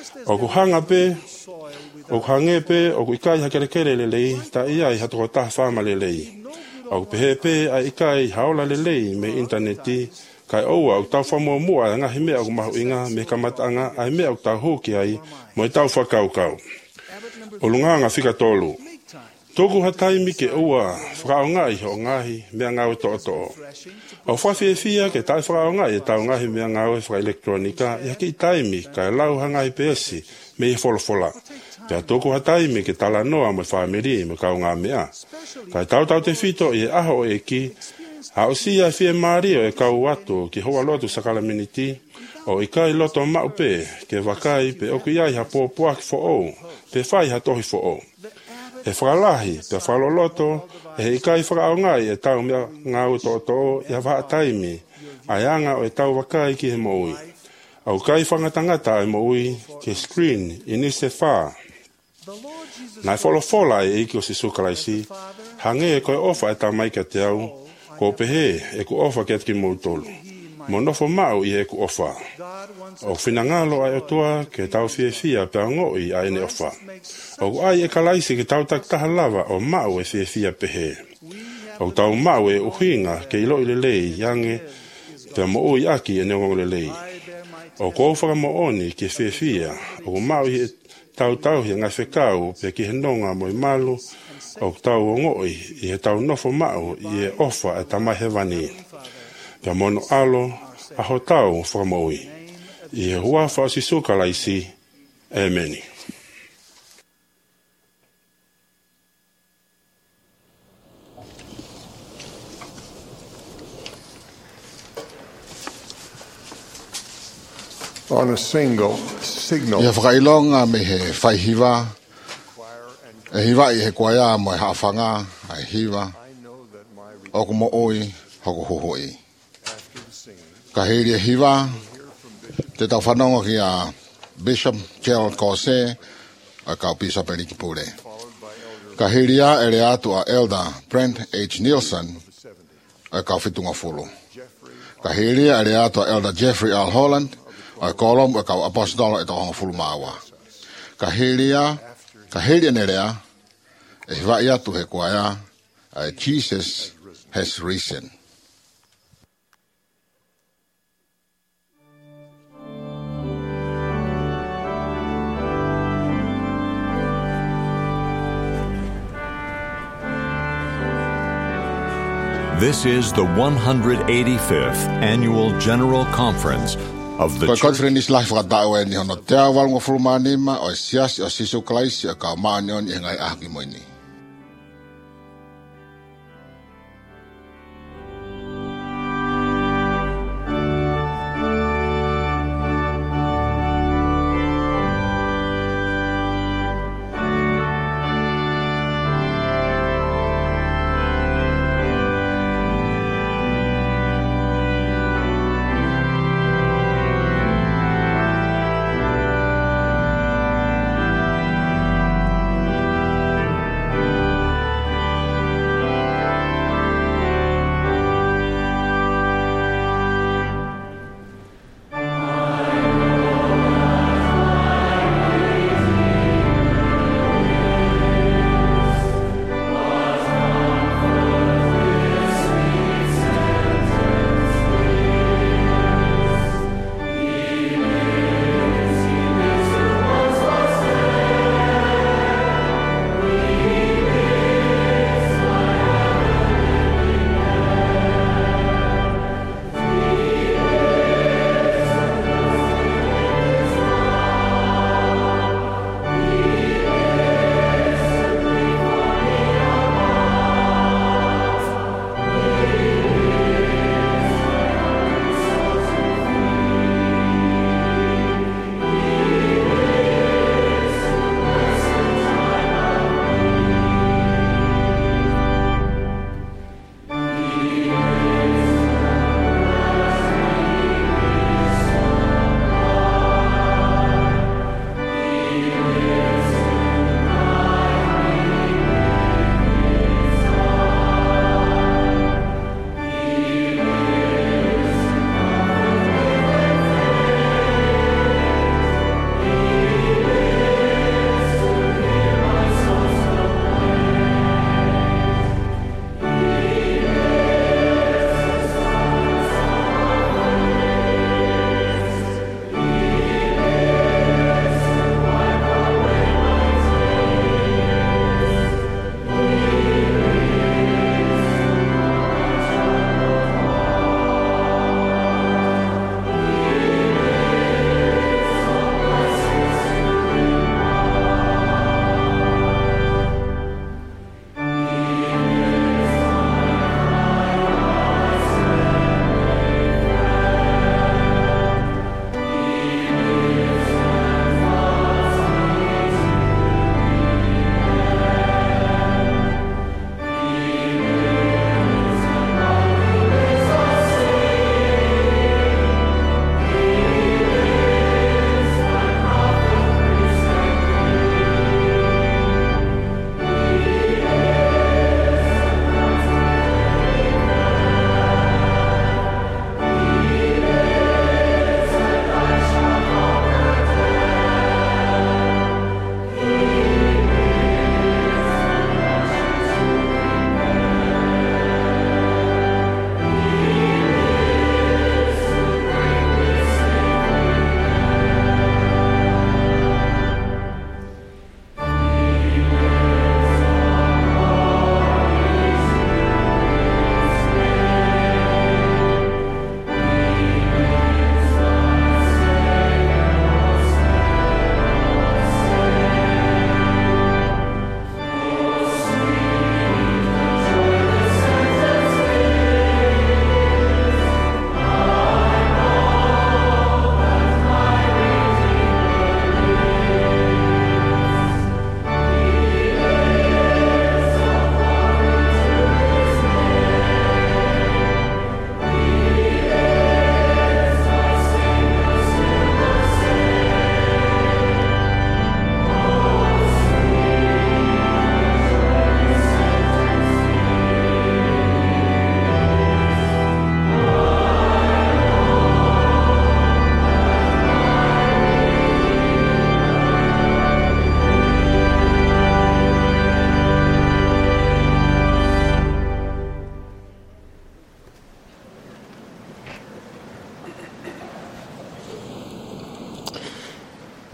O ku hanga pe, o ku hange pe, o ku ikai hakere kere lelei, ta ia I hatoko taha whama lelei. O ku pehe pe a ikai haola lelei me interneti, kai oua o tau whamua mua ngahi mea o ku mahu inga me kamatanga ai mea o tau hoki ai mo I tau whakaukau. O lunganga whika tolu. Toku hataimi ke oua whakao ngai ho ngahi mea ngau to'o. O whawhiawhia ke tai whakao ngai e tau ngahi mea ngau e whaka elektronika ia ki taimi kai lau hangai peesi me I wholofola. Pea toku hataimi ke tala noa mo whamiri me kau ngā mea. Kai tau te whito I aho e ki a o sia fie mario e kau watu ki hoa lotu sakala miniti o I kai loto mau pe ke wakai pe oku iai ha pōpuaki fo o pe whai ha tohi fo o. E whakalahi pe whaloloto e I kai whakao ngai e tau mea ngau to'o I hawa taimi ai anga o e tau wakai ki he moui. Au kai whangatangata e moui ke screen ini se wha. Nai wholofola e iki o si sukalaisi hange e koe ofa e tau maika te au ko pehe e ku ofa ke atki moutolu. Mo nofo mau I e ku ofa. O whinangalo ai o tua ke tau fia pe ngoi ai ne ofa. O ai e kalaisi ke tau taktaha lava o mau e fia pehe. O tau mau e uhinga ke ilo I lelei yange pe mo ui aki e neongo lelei. O ko whaka mo oni ke fia o mau I tau hi ngai whekau pe ki he nonga mo I malu o tau o ngoi I he tau nofo mau I e ofa e tamai he wani. Pea mono alo a ho tau whakamoui. I he hua whaasisuka laisi. Amen. On a signal. Ia whakailonga me he whaihiwa. E hiwa I he kwaia mo e haafanga, ai hiwa. Oku mo oi, hoko hohoi. Ka hiri e hiwa, te tau whanonga ki a Bishop Gerald Kose, a kau Bishop Eniki Pule. Ka hiri a ere atu a Elder Brent H. Nielsen, a kau Whitunga Fulu. Ka hiri a ere atu a Elder Jeffrey L. Holland, a kolom a kau Apostolo e tohonga Fulu Maawa. Ka hiri a nerea, e hiwa I atu he kuaya, Jesus has risen. This is the 185th Annual General Conference of the Church. Conference life whakatau e ni hono te awalunga fulumanima o siasi o sisu klaisi o ka maanion I ngai ahki moini.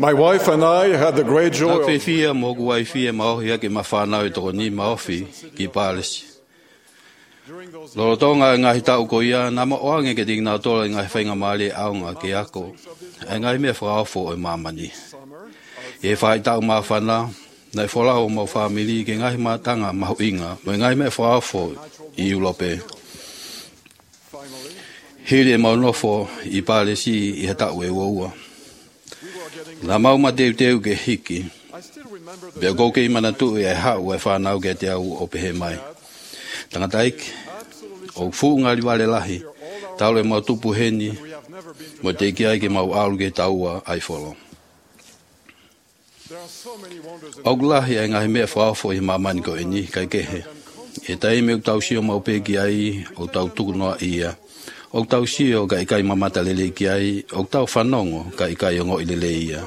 My wife and I had the great joy Nā of whiwhia mō kuai whia maohi ake mawhanau e toko ni maofi ki pālesi. Lorotonga e ngahi tau ko ia, nā maoange ke ting nā tola e ngahi whainga maali aunga ke ako, e ngahi mea whakaofo e mamani. E whai tau mawhana, nei wholau mau whamili ke ngahi mātanga mahu inga, mo e ngahi mea whakaofo I ulope. Hiri e mau nofo I pālesi I he tau e waua. Nā mau ma teu ke hiki, bea kouke I manatu e hau e whanau ke te au o pehe mai. Tangata iki, o fu ngari wale lahi, tau le mau tupu heni, mo te ki ai ke mau alu ke taua ai wholo. O lahi ai ngahi mea whaafo I mamani ko eni, kai kehe. E tai me o tau sio mau peki ai, o tau tuku noa ia. O tau sio ka ikai mamata lele ki ai, o tau whanongo ka ikai ongo I lele ia.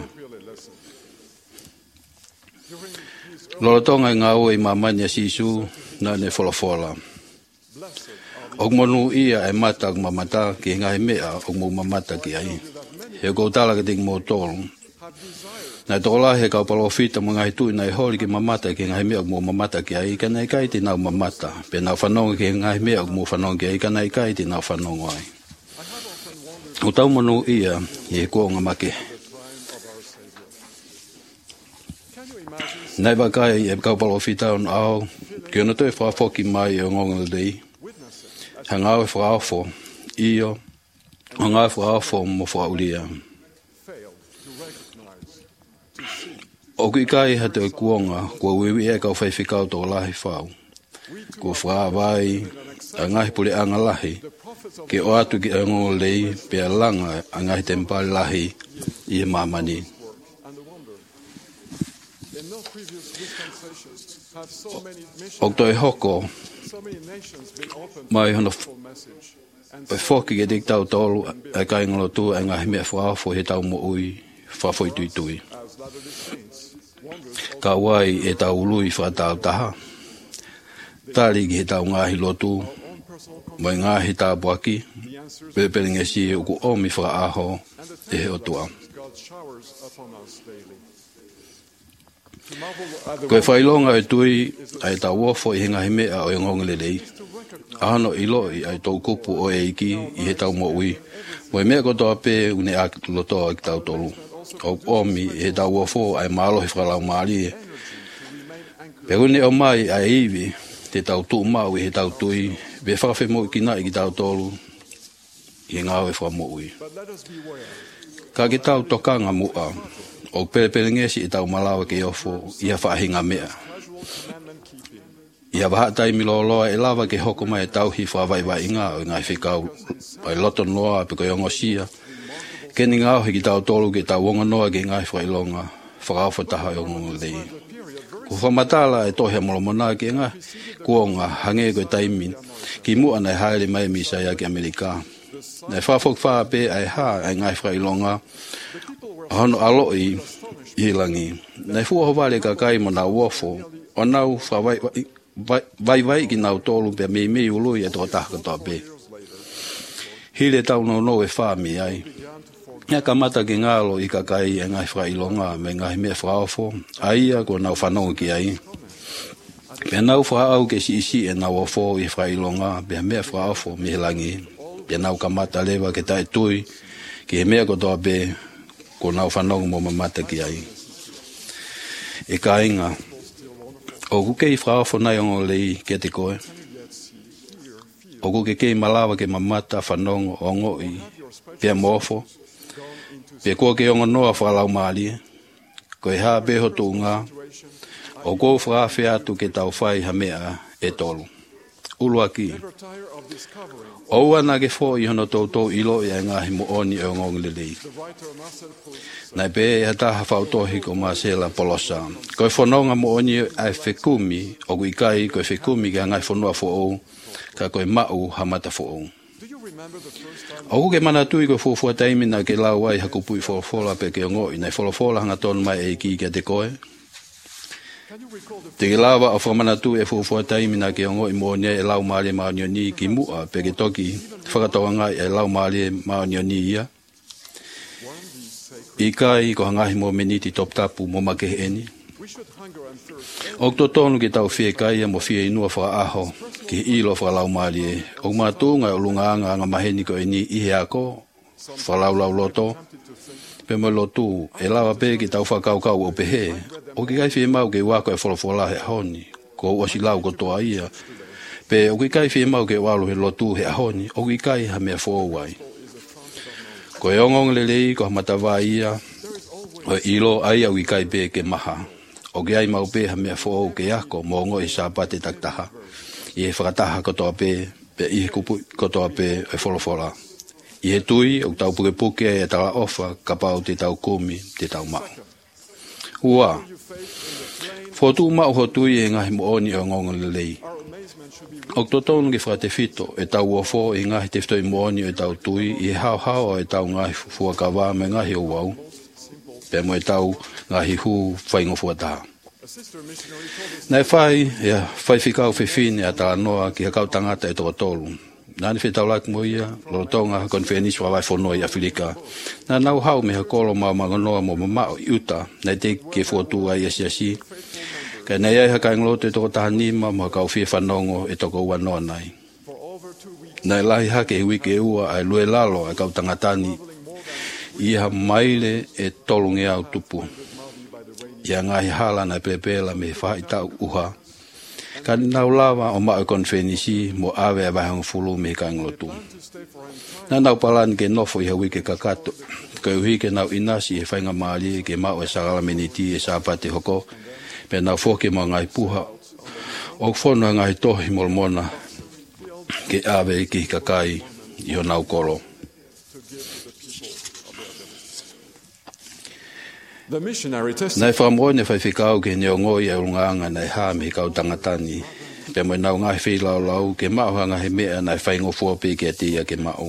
Lorotonga ngā o I mamani a sisu, na ne wholofola. O monu ia e mata o mamata ki ngai mea o mo mamata ki ai. He ko tala ka ting mo tolu. Na tola he ka palofita mo ngai tu na holi ki mamata ki ngai mea o mo mamata ki ai kana kai te na mamata. Pe na whanonga ki ngai mea o mo whanonga ki ai kana kai te na whanonga ai. O tau monu ia he ko nga make. Nei wakai e ka palofita on au ki ona te whafoki mai o ngonga dei. Hangau e whaafo, io, hangau e whaafo mo whaulia. O ki kai hate o kuonga, kua wiwi e kau whaiwhikau tō lahi whau. Kua whaavai, a ngahi pule anga lahi, ke o atu ki ango lei, pia langa a ngahi tempali lahi, I he mamani. O toi hoko, mai hono e whoki ke dik tau tolu e kai ngolo tu e ngahi mea whaafo he tau mo ui whafoi tui tui. Ka wai e tau lui whatau taha. Tari ki he tau ngahi lotu, mai ngahi tau buaki, peperinge si uku omi whaaho e he otua. Koe whailonga e tui ai tau wofo I hinga himea o ngonga lelei. Ahano I loi ai tau kupu o eiki I he tau mo ui. Mo e mea kotoa pe une a lotoa ki tau tolu. O omi he tau wofo ai malo he whalau maali e. Pe une o mai ai iwi te tau tu mau I he tau tui. Be whawhi mo ki nai ki tau tolu. I ngāwe wha mo ui. Ka ki tau tokanga mua. O pelepelengesi I tau malawa ke ofo Ia whahinga mea. Ia waha taimi loa e lawa ke hoko mai tau hi whawaiwai inga o ngai whikau ai loton loa pe koe ongo sia. Keni ngau he ki tau tolu ke tau wonga noa ke ngai whailonga whakawha taha o ngongo lei. Ko whamatala e tohea molomona ke nga kuonga hange koe taimi ki mua nei haere mai misa ia ke Amerika. Nei whawhok whape ai ha ai ngai whailonga Hono aloi ilangi. Nei fuaho vale ka kai mo na wofo. O nau vai ki nau tolu pe me ului e tō tahkatoa pe. Hile tau no e whami ai. Ia ka mata ki ngalo I ka kai e ngai whailonga me ngai mea whaofo. Aia ko nau whanonga ki ai. Pe nau whaau ke si isi e nau wofo I whailonga pe mea whaofo me langi. Pe nau ka mata lewa ke tai tui ki he mea kotoa pe ko nau whanonga mo mamata ki ai. E ka inga, o kuke I whaafo nai ongo lei ke te koe. O kuke kei malawa ke mamata whanonga ongo I pia mofo. Pia kua ke ongo noa whalau maali. Ko e haa beho tu ngā. O kou whaafe atu ke tau whai ha mea e tolu. Ulu aki. O ana ke fo I hono tautou ilo I ngahi mo oni e ongo lelei. Nai pe e hataha whautohi ko Marcela Polosa. Koe whanonga mo oni ai whekumi, o kui kai koe whekumi ke ngai whanua fo ou, ka koe mau hamata fo ou. O kuke mana tui koe fufua taimina ke lau ai hakupui wholofola pe ke ongo I nei wholofola hanga tonu mai e ki ke te koe. Te ke lawa o whamana tu e fufua taimina ke ongo I moone e lau maare maonioni ki mua pe ke toki whakatoa ngai e lau maare maonioni ia. Ikai ko hangahi mo meniti top tapu mo makeheni. Og to tonu ki tau fie kai mo fie inua wha aho ki ilo wha lau marie. Og mātunga o lungaanga nga maheni ko ini ihe ako wha lau lau loto. Pe mo lotu e lawa pe ki tau wha kau kau o pehe. O ki kai fie mau ke wako e wholofola he honi. Ko osi lau ko toa ia. Pe o ki kai fie mau ke walu he lotu he honi. O ki kai ha mea fōwai. Ko e ongong lelei ko matawai ia. O ilo ai au ki kai pe ke maha. O ke ai mau pe ha mea fōu ke ako mongo e sapate taktaha. I e whakataha kotoa pe i he kupu kotoa pe e wholofola. I he tui o tau puke puke e tala ofa ka pau te tau kumi te tau mau. Ua, whotu mau ho tui e ngahi mo oni o ngongo lelei. O totonu ke whakate fito e tau ofo e ngahi te fitoi mo oni o tau tui i he hao hao e tau ngahi fuakawa me ngahi o wau. Pe mo e tau ngahi hu whaingo fuataha. Nei whai, whai whikau whiwhine a tā noa ki hakau tangata e toko tolu. Nāni whetau laku mo ia, lorotonga konfenis wa wai whonoa i Afrika. Nā nau hau me hakolo mau manganoa mo mamao i uta, nei te ke fuotua i asiasi. Kai nei ai hakai ngloto e toko tahanima mo hakau whie whanongo e toko uanoa nai. Nei lahi hake e wike ua ai lue lalo a kau tangatani. Ia maile e tolunge au tupu. Ia ngahi hala na pepela me whai tau uha. Kani nau lawa o mao konfenisi mo awe a wahang fulu me ka nglotu. Na nau palan ke nofo iha wike kakato. Ka uhi ke nau inasi e whainga maali ke mao e sagala meniti e sapate hoko. Pe nau foke mo ngai puha. O whono ngai tohi molmona ke awe ki kakai i o nau kolo. Nei whamone whai whikau ke neo ngoi e ungaanga nei hame i kau tangatani. Pe mo nau ngai whilau lau ke mauhanga he mea nei whaingo fuapi ke tia ke mau.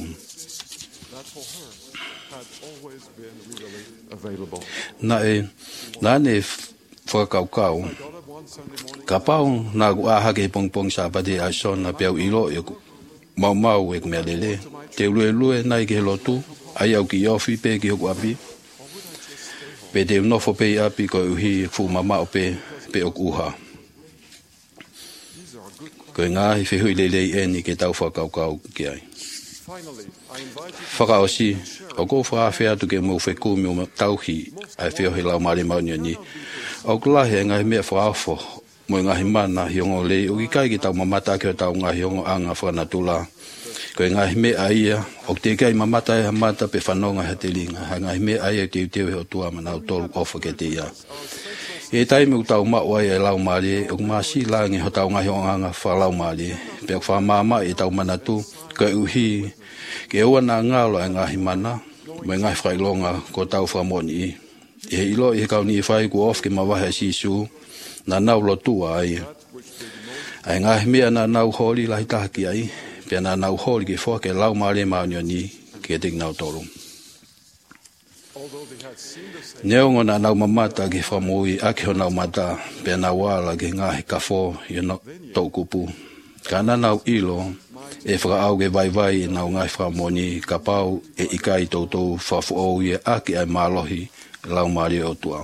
Nane whakaukau. Ka pau nā ku āhake pongpong sāpati a sona peau ilo e ku mau e ku mea lele. Te lue nai ke lotu, ai au ki ofi pe ki hoku api. Pe te unofo pe api ko uhi fu mama o pe o uha. Ko ngāhi whehui lelei eni ke tau whakaukau ki ai. Whakaosi, o ko whawhea tu ke mo whekumi o tauhi ai whiohi lau maari maunio ni. O kulahi e ngahi mea whaafo mo ngahi mana hiongo lei o ki kai ki tau mamata ki o tau ngahi hiongo anga whanatula. Ko ngahi mea ia, o te kai mamata e hamata pe whanonga he te linga. Ha ngahi mea ia te uteo he o tua manau tolu ofa ke te ia. E taime u tau maua e lau maari, o kumasi langi ho tau ngahi o anga whalau maari. Pe o whamama e tau manatu, ko uhi ke ua na ngalo e ngahi mana, me ngahi whailonga ko tau whamoni i. E ilo i he kau ni whai ku of ke mawahe sisu, na nau lotua ai. Ai ngahi mea na nau hori lahi tahaki ai. Pea nā nau hori ke whua ke lau maare maunio ni ke te nau tolu. Neongo nā nau mamata ke whamui ake ho nau mata pea nā wala ke ngahi ka who i tau kupu. Ka nā nau ilo e whakaau ke vai nau ngahi whamoni ka pau e ikai tautou whafuou i ake ai mālohi lau maare o tua.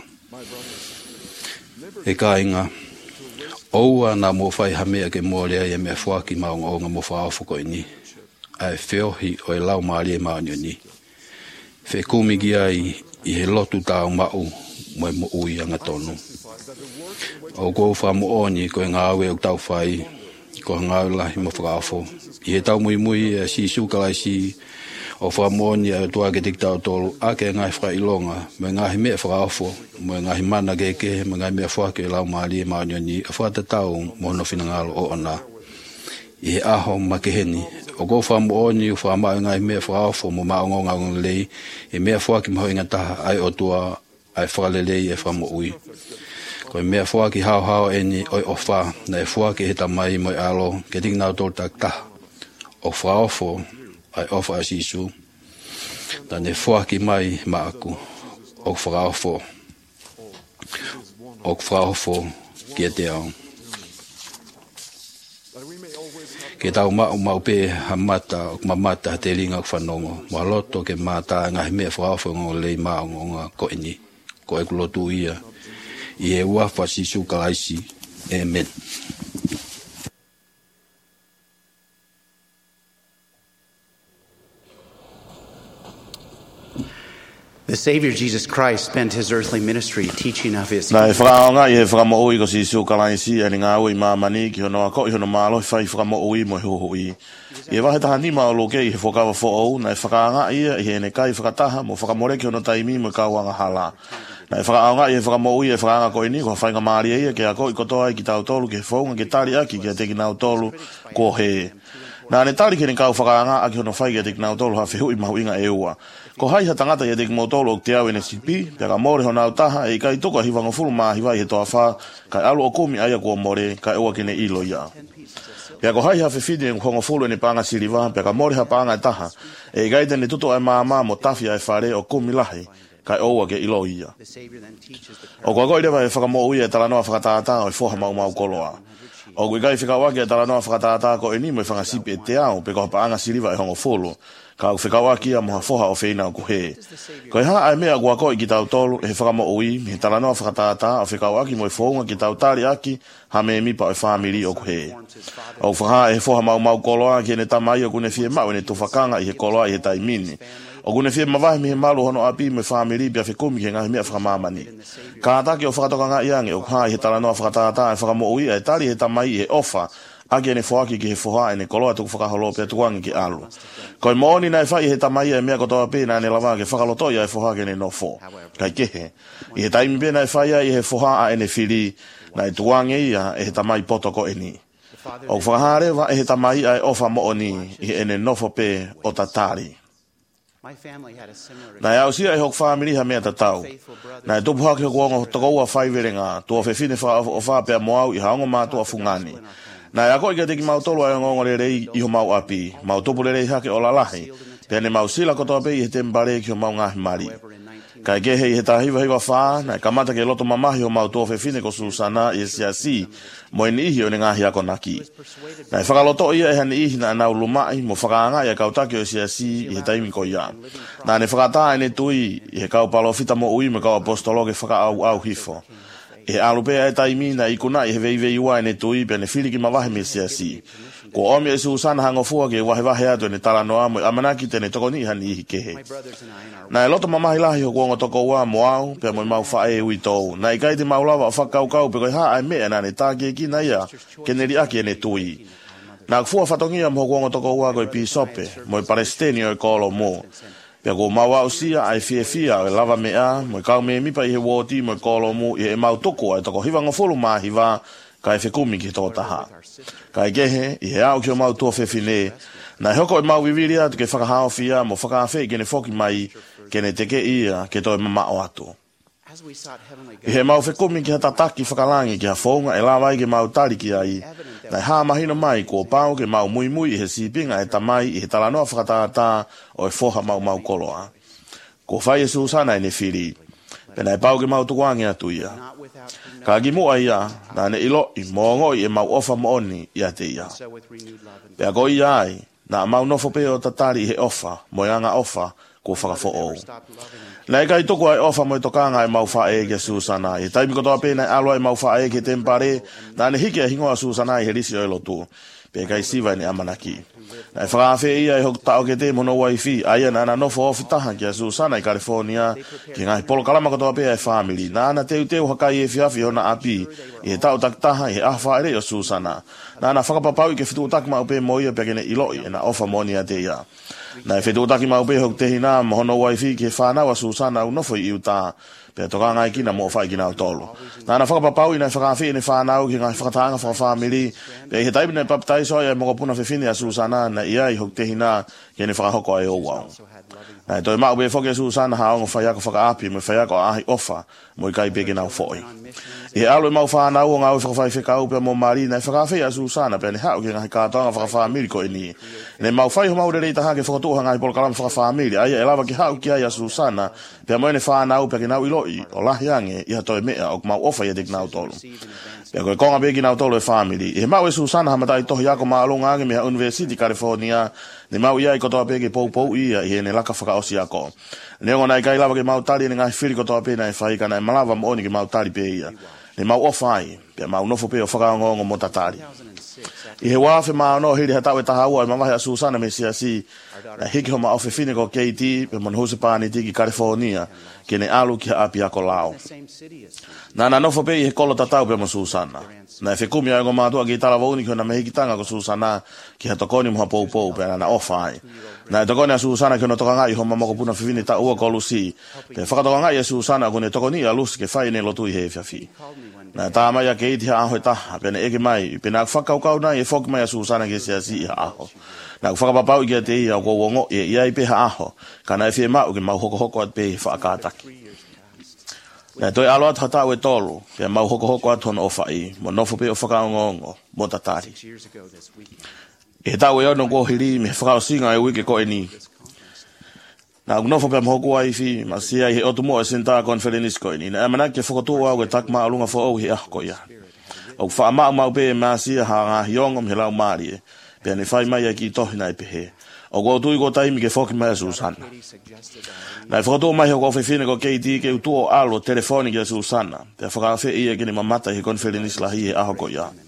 E ka inga. Oua nā mō whai hamea ke mōrea e mea whaki maunga o ngā mō whaafoko i ni. Ai whiohi o e lau maari e maunio ni. Whe kumigi ai i he lotu tāu mau mo e mo ui anga tonu. O kou wha mo oni ko e ngā awe o tau whai, ko ngā lahi mo whakaafo. I he tau mui e si sukalaisi o wha mo oni e tua ke tik tau tolu ake ngai whakailonga me ngahi mea whakaafo. Mo ngahi mana keke, mo ngahi mea whake lau maari e maunio ni, a whakatatau mo no whinangalo o ona. I he aho makeheni. O ko whamu oni, whamau ngahi mea whakaafo mo maongo ngangon lei, e mea whake maho inga taha ai o tua, ai whakalelei e whamu ui. Ko mea whake hao eni oi ofa, na e whake he tamai mo alo, ke ting nau tō tak taha. O whaafo, ai ofa as isu. Na ne whake mai maaku, o whakaafo. O whaafo kia te au. ke tau mau pe hamata o mamata te linga whanongo ma loto ke mata ngahi mea whaafo le ma o ko ini ko e kulotu ia i e ua whasisu kalaisi. Amen. The Savior Jesus Christ spent his earthly ministry teaching of his na e whakaonga i he whakamo'ui ko si Isu kalaisi e ni ngā ui māmani ki hono a ko i hono mālo whai whakamo'ui mo he hohoi. I e wahe taha nima o loke i he whakawa who'ou na e whakaanga ia i he ne kai whakataha mo whakamore ki hono taimi mo kauanga hala. Na e whakaonga i he whakamo'ui e whakaanga ko ini ko whainga maari ia ke a ko i kotoa i ki tau tolu ke whaunga ke tari aki ki a teki nau tolu ko he. Na ne tari ke ni kau whakaanga a ki hono whai ki a teki nau tolu ha whihui mahu inga e ua. Ko hai ha tangata i teki motolo o te au NSCP, pia ka more ho nau taha e kai toko hiwa ngofuru maa hiwa i he toa wha, kai alu o kumi aia kua more, kai oa kine ilo ia. Pia ko hai ha whiwhidi e ngofuru e ni panga siriwa, pia ka more ha panga e taha, e kai tene tuto ai maa maa mo tawhia e whare o kumi lahi, kai oa ke ilo ia. O kua koi rewa e whakamo ui e talanoa whakatata o e whoha mau koloa. O kui kai whikawake e talanoa whakatata ko e ni mo e whangasipi e te au, pe ko paanga siriwa e hongo fulu, ka u whikawaki a moha whoha o whina o kuhe. Ko e haa ai mea kua koi ki tau tolu e whakamo ui, me talanoa whakatata o whikawaki mo e whounga ki tau tari aki, ha me mipa o e whamiri o kuhe. O whaha e whoha mau koloa ki e ne tamai o kune fie mau e ne tufakanga i he koloa i he taimini. O kune fie mawahi mi he malu hono api me whamiri pia whikumi ke ngahi mea whakamamani. Ka atake o whakatoka ngā iange o kuha i he talanoa whakatata e whakamo ui e tari he tamai i he ofa, ake ne whoaki ki he whoha e ne koloa tuku whakaholo pia tuangi ki alu. Ko i mooni na e whai he tamai e mea kotoa pēna ne lawa ke whakalotoia e whoha ke ne nofo. Kai kehe. I he taimi pēna e whai i he whoha a e ne whiri na e tuangi ia e he tamai potoko e ni. O whakaharewa e he tamai a e ofa mo o ni i he ne nofo pē o tatari. Na e au sia e hok whamiri ha mea tatau. Na e tupu hake ho kuongo tokoua whaiverenga, tua whewhine o whapea moau i haongo mātua fungani. Na e ako i ka teki mau tolu ai ngongo le rei i ho mau api, mau tupu le rei hake o lalahi, pia ne mau sila kotoa pei i he tembare ki ho mau ngahi mari. Ka e kehe i he tahiwa hiwa whaa, na e kamata ke loto mamahi o mau tua whewhine ko Susana i e siasi, mo e ni ihi o ne ngahi ako naki. Na e whakaloto ia e hani ihi na nau lumai, mo whakaanga i a kautaki o e siasi i he taimi ko ia. Na ne whakata e ne tui i he kau palo fita mo ui me kau apostologe whaka au hifo. E alupea e taimi na ikuna i he veivei ua e ne tui pe ne whiriki mawahe me siasi. Ko omi e Susana hangofua ke wahe atu e ne talanoa mo amanaki te ne toko ni hani ihi kehe. Na e loto mamahi lahi ho kuongo toko ua moau pe mo i mau whae ui tou. Na i kai te maulawa o whakaukau pe koe haa ai mea na ne tāke ki na ia ke ne riaki e ne tui. Na kufua whatongia mo kuongo toko ua koe pisope mo i Palestini o i kolo mo. Pea ko maua usia ai fia o e lava mea mo i kau me mipa i he woti mo i kolo mo i he mau toko ai toko hiwa ngofulu mahiwa ka e whekumi ki tō taha. Ka e gehe, i he au ki o mau tua whewhine, na hoko e mau viviria tu ke whakahao fia mo whakawhi ke ne whoki mai ke ne teke ia ke tō e mama o atu. I he mau whekumi ki ha tataki whakalangi ki ha whaunga e lawai ke mau tari ki ai, na ha mahino mai ko pau ke mau mui i he sipinga e tamai i he talanoa whakatata o e whoha mau koloa. Ko whai e Susana e ne whiri, pena e pau ke mau tukuangi atu ia. Ka ki mua ia, na ne ilo i moongoi e mau ofa mooni ia te ia. Pea ko ia ai, na mau nofo peo tatari i he ofa, mo ianga ofa, ko whakafo ou. Na e kai toko ai ofa mo i tokanga e mau whae ke Susana, i taimi kotoa pēna e aloa e mau whae ke tempare, na ne hike e hingoa Susana i he risi o ilo tu, pe kai siva ni amanaki. Na e whakawhi ia e hok tau ke te mono waifi, aia na ana nofo ofi taha ki a Susana i California, ki ngahi polo kalama kotoa pēa e family, na ana teu hakai e fiafi hona api, i he tau taktaha i he ahwha ere o Susana, na ana whakapapau i ke whitu utaki mau pē moia pia kene iloi e na ofa moni a te ia. Na e whitu utaki mau pē hok te hina mohono waifi ki he whanau a Susana u nofo i iuta, pia toka ngai kina mo whai kina o tolu. Na ana whakapapau i na whakawhi ne whanau ki ngahi whakatanga wha family, pia i he taimi ne paptaiso i a mokopuna whiwhini a Susana na ia i hok te hina ki ne whakahoko ai o wau. Na e toi mau be whoke Susana haongo whaiako whakaapi mo whaiako ahi ofa mo i kai peke nau whoi. I he alo i mau whanau o ngau whakawhai whikau pia mo mari na e whakawhi a Susana pia ne hao ki ngahi kātoanga whakawhamiri ko i ni. Ne mau whai ho mau re reitaha ke whakatuha ngahi polo kalama whakawhamiri. Aia e lava ki hao ki ai a Susana pia mo e ne whanau pia ki nau ilo i o lahi ange i hatoi mea o mau ofa i te kinau tolu. Pea koe konga pe kinau tolu e family. I he mau e Susana hamatai tohi ako maalonga ange mea University California, ne mau ia i kotoa pe ke pou ia i he ne laka whakaosi ako. Ne ongo nai kai lava ke mau tali ne ngai whiri kotoa pe nai whaika nai malawa mo oni ke mau tali pe ia. Ne mau ofa ai, pea mau nofo pe o whakaongo mo tatari. I he wafe maa no hiri hatau e taha ua i mamahe a Susana me si na hiki ho ma ofe fine ko KT pe mon hose pani tiki California ke ne alu ki api ako lao. Na nofo pe i he kolo tatau pe mo Susana. Na e whekumi a ingo mātua ki tala wauni ki hona me hiki tanga ko Susana ki ha tokoni mo ha pou pe na ofa ai. Na e tokoni a Susana ki hona toka ngai ho mamako puna whiwini ta ua ko lusi. Pe whakatoka ngai a Susana kone tokoni a lusi ke whai ne lotu i he whiawhi. Na tā mai a ke iti ha aho e taha, pene eke mai, pene ak whakaukau nai e whoki mai a Susana ke sea si i ha aho. Na ak whakapapau i kia te i a kouongo e ia i pe ha aho, ka na e whie mau ke mau hoko at pe whaakataki. Na toi alo at hatau e tolu, pe mau hoko at hono ofa i, mo nofo pe o whakaongongo, mo tatari. E he tau e ono ko hiri, me whakao singa e wike ko e ni. Na nofo pe mhoku ai fi masia he otumo senta conference ko ni na mana ke fokotu au ke tak ma alunga fo au he ko ya au fa ma pe masia ha yong me la mari pe ne fai mai ki to na pe he o go tu go tai mi ke foki mai Susana na fokotu mai ko fe fine ko KT ke tu alo telefoni ke Susana pe fa fe e ke ni mamata he conference la hi a ko ya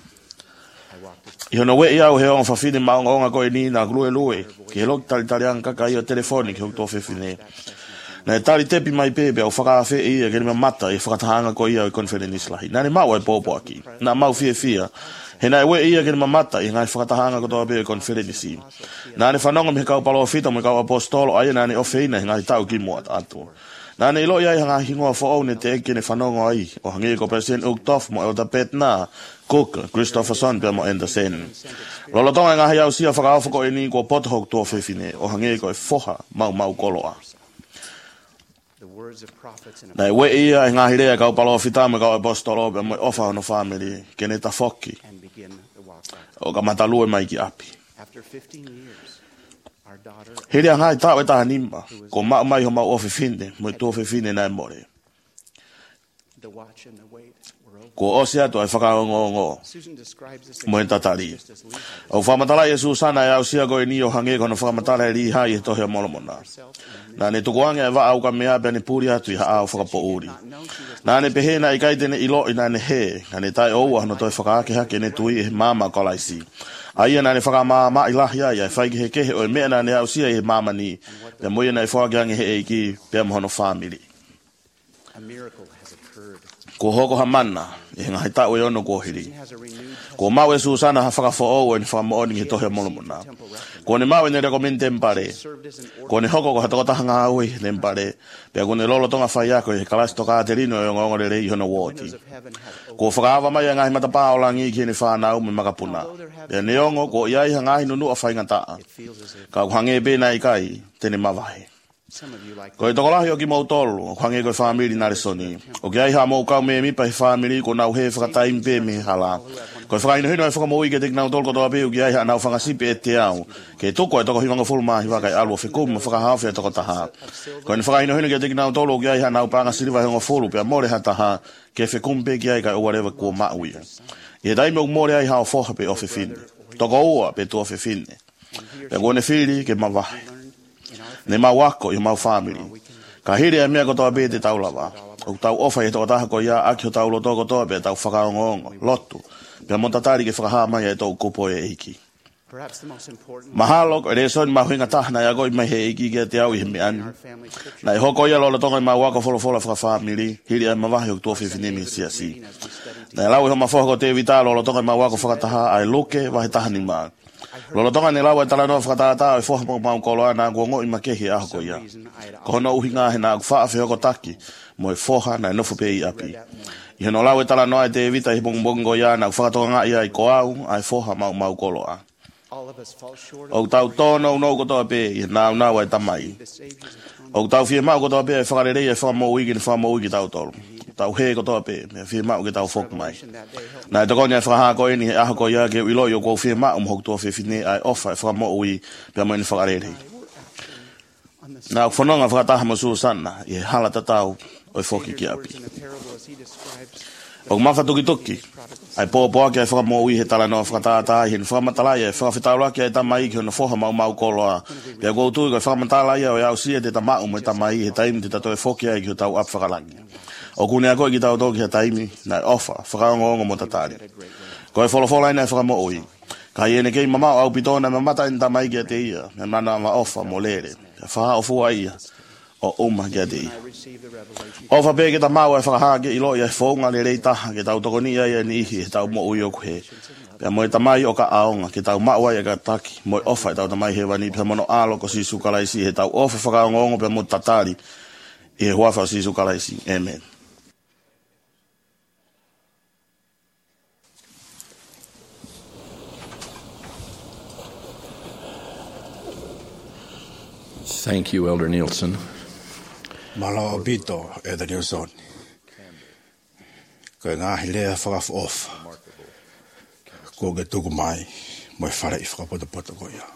Yo no we ia o he on fa fine ma onga ko ni na lue ke lo talian ka kai o telefoni ke to fe fine na tali tepi mai pepe o faka fe ia ke me mata e faka hanga ko ia o conference la na ni mau e popo aki na mau fie he na we ia ke me mata e ngai faka hanga ko to be conference na ni fanonga me ka palo fita me ka apostolo ai na ni o feina ngai tau ki mo atu na ne lo ia hanga hingo fo o ne te ke ne fanonga ai o hangi ko president uktof mo o tapet na Cook, Christopherson pe mo Anderson. Lolo tonga nga hia usia whakaawha ko e ni ko potohok tō whiwhine o hange ko e whoha mau koloa. Na e we ia e ngahi rea kau palo whitame kau e postolo pe mo e ofa hono family ke ne ta whoki o ka matalue mai ki api. Hirea ngai tau e taha nimba ko mau mai ho mau o whiwhine mo e tō whiwhine nai more. Ko osia to e whakaongo mo e tatari. O whamatala e Susana e au sia ko e ni o hange kono whamatala e ri hai e tohea molomona. Na ne tukuange e wa au ka mea bene puri atu i ha au whakapo uri. Na ne pehe na i kai tene ilo i na ne he, na ne tai oua no toi whakaake hake ne tui e mama kolaisi. Aia na ne whakamama i lahia i e whaiki he kehe o e mea na ne au sia i he mama ni, pe moia na i whakaange he eiki pe mohono family. Ko hoko hamana, e ngai tau e ono ko hiri. Ko mau e Susana ha whakafo o e ni whamaoni he tohea molomona. Ko ne mau e ne rekomende mpare. Ko ne hoko ko hatokota hanga au e ne mpare. Pea ko ne lolo tonga whai ako e kalasi toka aterino e ongo re rei hono woti. Ko whakaava mai e ngahi matapa o langi ki ne whanau me makapuna. Pea ne ongo ko iai hangahi nunu a whai ngataa. Ka kuhange be na ikai, tene mawahe. Ko e tokolahi o ki mau tolu, o hange ko e whamiri nare soni. O ki ai ha mau kau me mipa he whamiri, ko nau he whakataim pe me hala. Ko e whakaino hino e whakamoi ke te nau tolu kotoa pe o ki ai ha nau whangasipe e te au. Ke toko e toko himanga fulu mahi waka e alu o whikum, o whakahawhi e toko taha. Ko e whakaino hino ke te nau tolu o ki ai ha nau panga siriwa honga fulu, pe a more ha taha, ke whikum pe ki ai ka o warewa kua maui. I he daime o more ai ha o whoha pe o whiwhine. Toko ua pe tu o whiwhine. Pe kone whiri ke mawahi. Ne mau ako i mau family. Ka hiri e mea kotoa be te taulawa. O tau ofa e toa taha ko ia aki o tau loto kotoa be tau whakaongo lotu. Pea montatari ke whakaha mai e tau kupo e eiki. Mahalo ko e resoni mahuinga tahna ia goi mai he eiki ke te au i he meani. Na e hoko ia lolo tonga i mau wako folofola whaka family. Hiri e mawahi o tua whiwhinimi siasi. Na e lau i homa whoha ko te vita lolo tonga i mau wako whakataha ai luke wahe tahani maa. Lolo tonga ni lawa tala no whakatata e whoha mau koloa na guongo i makehi aho ko ia. Ko hono uhi ngā he nā wha awhi hoko taki mo e whoha na e nofu pe i api. I hono lawa tala no e te evita hi bongo ia na whakatoa ngā ia i ko au ai whoha mau koloa. O tau tono no kotoa pe i nā e tamai. O tau fie mau kotoa pe e whakarerei e whamau iki tau tolu. Tau he kotoa pe, me fie mau ke tau whok mai. Na e tokoni e whakaha ko eni he aho ko ia ke uiloi o kou fie mau mhok tua fie fine ai ofa e whakamau i pia mo eni whakarerei. Na whanonga whakataha mo Susana, i he hala tatau o o foki ki api. O mafa toki ai po ki ai mo ui he tala no whakatata he whakamatala ia whakawhitala ki ai tamai ki hona whoha mau koloa ia go tu ko whakamatala ia o iau sia te tamau mo tamai he taimi te tato e foki ai ki tau ap whakalangi o kune a koe ki tau toki he taimi na ofa whakaongo mo tatari ko e wholofola ina e whakamo ui ka iene kei mamau au pitona me mata in tamai ki te ia me mana ma ofa mo lere whaha o fua ia o uma ki te ia o fa pe ke ta mau e whakaha ke ilo ia whaunga le rei taha ke tau toko ni ia ni ihi he tau mo ui o kuhe pia mo e tamai o ka aonga ke tau maua ia ka taki mo e ofa e tau tamai he wani pia mono alo ko si sukalaisi he tau ofa whakaongo pia mo tatari i he huafa si sukalaisi. Amen. Thank you, Elder Nielsen. Malo bito, Elder Nielsen. Ko ngā hilea whakafofa. Ko ge tuku mai, mo e whare I whakapota ko ia.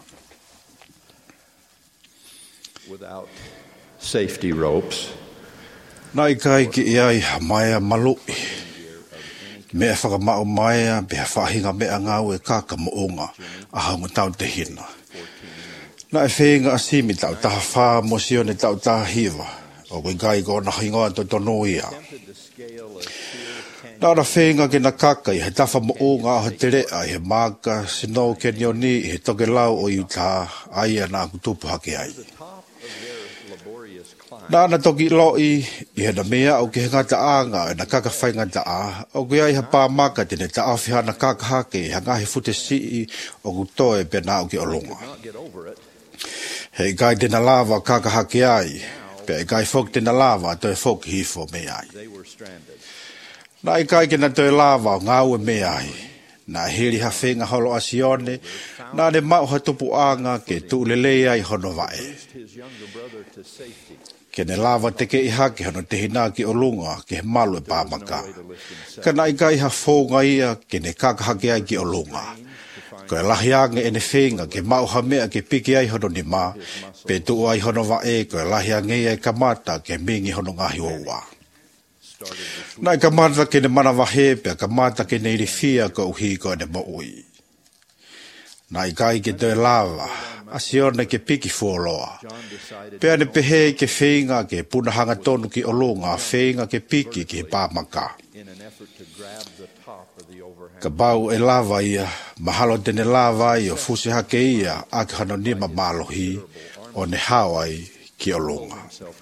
Without safety ropes, Nai kai ki iai maia malui. Mea whakamau maia, beha whahinga mea ngau e kaka moonga, a haunga tau te hina. Na e whenga asimi tau taha wha mo sione tau taha hiwa, o koe gai ko na hingoa to tono ia. Na ora whenga ke na kaka I he tafa mo o ngā ho te rea I he māka sino ke nioni I he toke lau o iuta aia nā kutupu hake ai. Na ana toki loi I he na mea o ke he ngata anga e na kaka whai ngata a, o koe ai ha pā maka tene ta awhi hana kaka hake ha ngahi fute sii o kutoe pe nā o ke olonga. Hei gai tena lava kaka hake ai, pe e gai fok tena lava to e fok hifo me ai. Na e gai kena to e lava ngau e me ai, na hiri ha whenga holo asione, na ne mau ha tupu anga ke tu lelei ai hono vae. Kene lava teke I hake hono te hina ki olunga ke he malu e pāmaka. Kana I gai ha whonga ia kene kaka hake ai ki olunga. Ko e lahi ange ene whenga ke mau ha mea ke piki ai hono ni mā, pe tu ai hono wa e ko e lahi ange ia e kamata ke mingi hono ngahi oua. Na e kamata ke ne mana wahe pe kamata ke ne irifia ko uhi ko ne mo ui. Na I kai ke te lava, asione ke piki fuoloa. Pe ane pehe ke whenga ke punahanga tonu ki olunga, whenga ke piki ki he pāmaka. Ka bau e lava ia, mahalo tene lava ia o fusi hake ia, a ke hano nima malohi, o ne hawai ki olunga.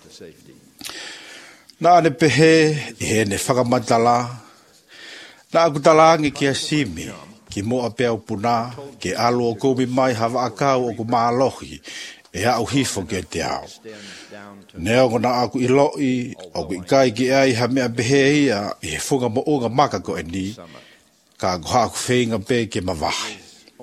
Na ane pehe, I he ne whakamatala, na aku talangi ki a simi, ki moa pea upuna, ke alu o kumi mai hawa akau o ku maalohi, e au hifo ke te au. Neo ngona aku iloi, o ku ikai ki ai ha mea pehe ia, I he funga mo unga maka ko e ni, ka goha ku whenga pe ke mawahi.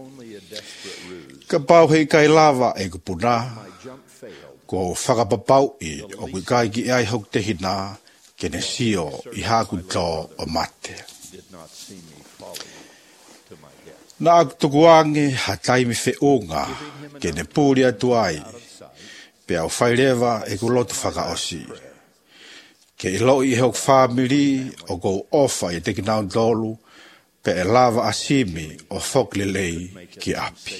Ka pau hei kai lava e kupuna, ko whakapapau I o ku kai ki ai hok te hina, ke ne sio I haku tō o mate. Na aku tukuange ha taimi whiunga, ke ne pūri atu ai, pe au whairewa e ku lotu whakaosi. Ke I loi I hok whamiri o kou ofa I teki nau tolu, pe e lava asimi o foklelei ki api.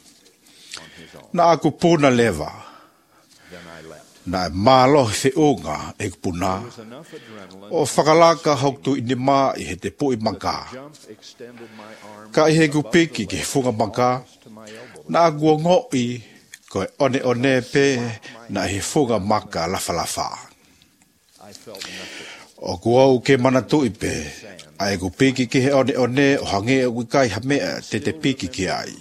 Na aku puna leva, na e mālohi whiunga e kupuna, o whakalaka hoktu I ni mā I he te pui maka. Ka I he kupiki ki he funga maka, na aku o ngoi ko e one pe na he funga maka lafa lafa. O kuau ke manatu I pe, ai ku piki ki he one o hange o kai ha mea te piki ki ai.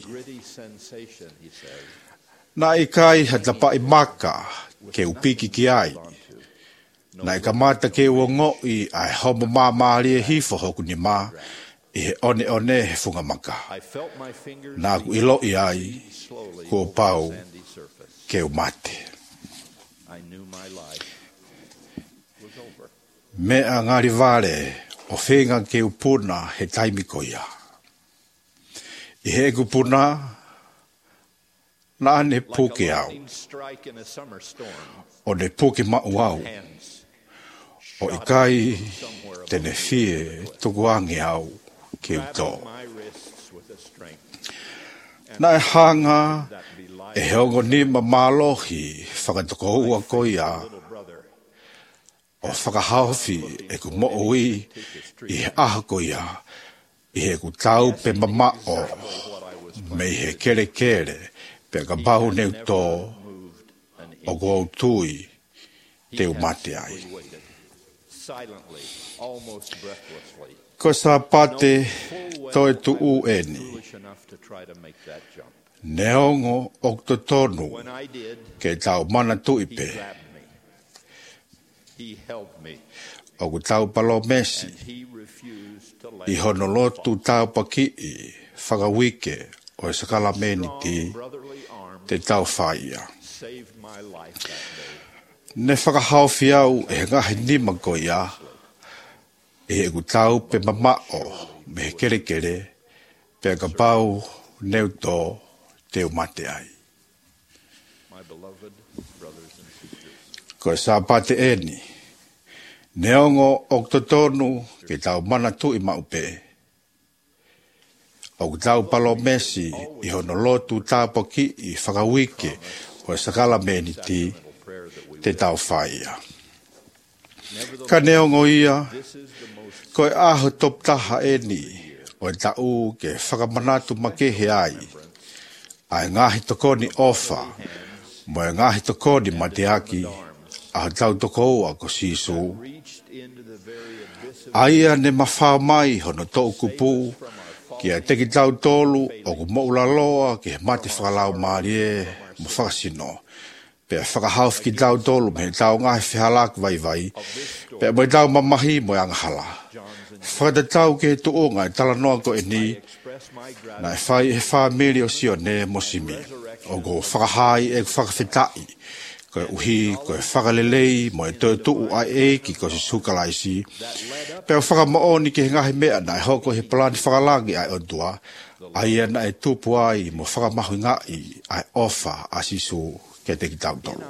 Na I kai ha tapa I maka ke upiki ki ai. Na I kamata ke ua ngoi ai homo mamari e hifo hoku ni ma I he one he funga maka. Na aku ilo I ai ko pau ke umate. Mea ngari vare o whenga ke upuna he taimi ko ia. I he kupuna, na ane puke au. O ne puke mau au. o ikai tene fie tukuangi au ki uto. Na e hanga e heongo ni mamalohi whakatokohua koia o whakahauwhi e ku mo'oi i he aha koia i he ku tau pe mamao me he kere kere pe ka bahu neu tō o kou tui te umate ai. Ko sa pate toi tu u eni. Neongo o to tonu ke tau mana tuipe. O ku tau palo mesi. I hono lotu tau paki i whakawike o e sakala meniti te tau whaia. Ne whakahauwhi au e ngahi nima koia e he ku tau pe mamao me he kere kere pe ka pau neu tō te umate ai. Ko e sa pate eni, neongo o totonu ke tau mana tu i maupe. O tau palo mesi i hono lotu tāpo ki i whakawike o e sakala meniti te tau whaia. Ka neongo ia, ko e aho top taha eni o e tau ke whakamanatu makehe ai. Ai ngahi tokoni ofa, mo e ngahi tokoni mateaki, a tau toko ua ko sisu. Aia ne mawhao mai hono tō kupu, ki a teki tau tolu o ku moula loa ki he mate whakalau maarie mo whakasino. Pe a whakahauwh ki tau tolu me tau ngahi whihalak vai vai, pe a mai tau mamahi mo e angahala. Whakatatau ke he tuonga e tala noa ko e ni, na e whai he whamiri o sio ne mosimi, o ko whakahai e whakawhetai, ko e uhi, ko e whakalelei, mo e tō tuu ai e ki ko si sukalaisi, pe o whakamaoni ki he ngahi mea na e hoko he palani whakalangi ai ontua, ai ana e tupu ai mo whakamahu ngai ai ofa asisu ke te ki tautoro.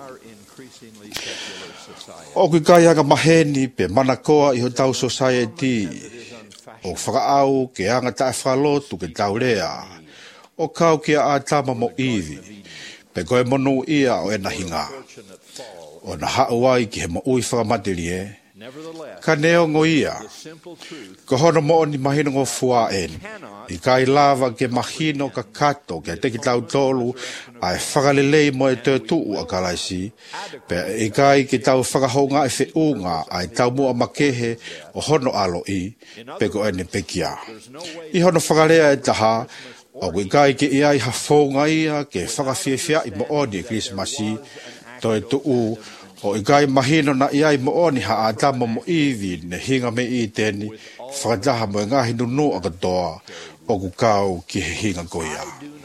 O kui kai anga maheni pe manakoa i ho tau society, o whakaau ke anga tae whalotu ke tau rea, o kau ki a tama mo iwi, pe koe monu ia o ena hinga. O na hauai ki he mo ui whakamaterie, ka neongo ia, ko hono mo ni mahino ngo fua en, i kai lava ke mahino ka kato ke teki tau tolu, ai whakalelei mo e te tuu a kalaisi, pe i kai ki tau whakahonga e whiunga ai tau mua makehe o hono alo i, pe ko ene pekia. I hono whakalea e taha, o kui kai ki iai hafonga ia ke whakawhiawhia i mo oni e Krismasi, to e tuu, o i kai mahino na iai mo oni ha a tamo mo iwi ne hinga me i teni, whakataha mo e ngahi nunu a katoa, o ku kau ki he hinga koia.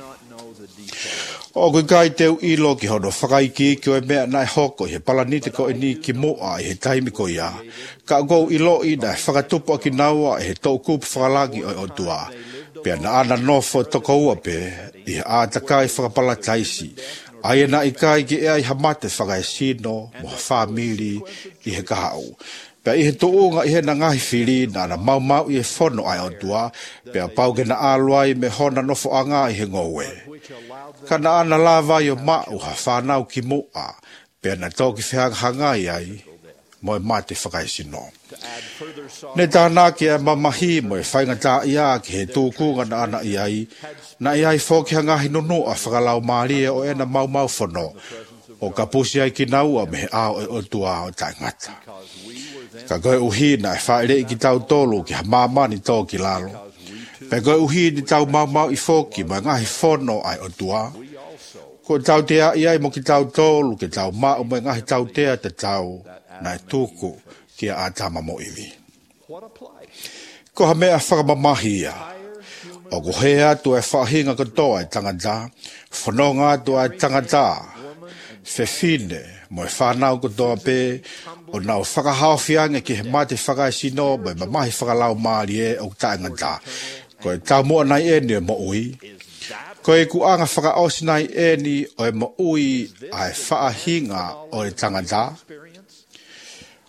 O kui kai teu ilo ki hono whakaiki ki o e mea nai hoko he palanite ko e ni ki moa i he taimi koia, ka kou ilo i na whakatupo ki naua e he tau kupu whakalagi o o tua, pia na ana nofo toko ua pe, i he ātakai whakapala taisi, ai na i kai ki e ai hamate whakai sino, mo ha whamiri i he kahau. Pea i he tuunga i he na ngahi whiri na ana mau i he whono ai o tua, pea pau ke na aluai me hona nofo anga i he ngowe. Ka na ana lava i o mau ha whanau ki mua, pea na toki whihanga hangai ai, mo e mate whakai sino. Ne tāna ki e mamahi mo e whaingata ia ki he tūkunga na ana i ai, na i ai whoki hangahi nunu a whakalau maarie o ena mau whono, o ka pusi ai ki naua me he ao e otua o tai ngata. Ka koe uhi na e whaere i ki tau tolu ki ha mamani tō ki lalo. Pe koe uhi ni tau mau i whoki ma ngahi whono ai otua. Ko tau tea i ai mo ki tau tolu ki tau mau me ngahi tau tea te tau na e tūku ki a atama mo iwi. Ko ha mea whakamamahia. O ko he atu e whahinga katoa e tangata, whanonga atu e tangata, whewhine mo e whanau katoa pe, o nau whakahawhiange ki he mate whakaisino mo e mamahi whakalau maari e o tangata, ko e tau mua nai eni e mo ui. Ko e kuanga whakaosi nai eni o e mo ui ai whaahinga o e tangata.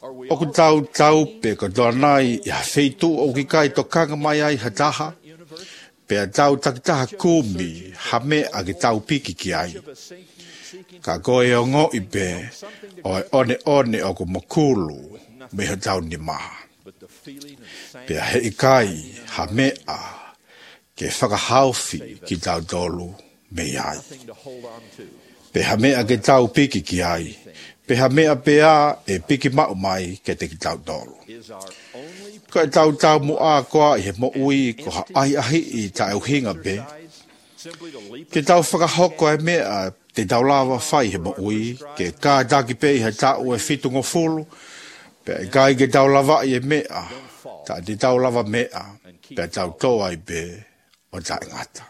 O ku tau pe ko donai ya feitu o ki kai to kanga mai ai hataha. Pe a tau takitaha kumi ha me a ki tau piki ki ai. Ka koe o ngo i pe o one o ku makulu me ha tau ni maha. Pe a he kai ha me a ke whakahauwhi ki tau tolu me ai. Pe ha me a ke tau piki ki ai. Pe ha mea pea e piki mau mai ke te ki tau tolu. Ko e tau mu a koa i he mo ui ko ha ai ahi i ta au hinga pe. Ke tau whakahoko e mea te tau lava whai he mo ui ke ka taki pe i he tau e fitu ngofulu. Pe e kai ke tau lava i e mea ta te tau lava mea pe tau toa i pe o ta ingata.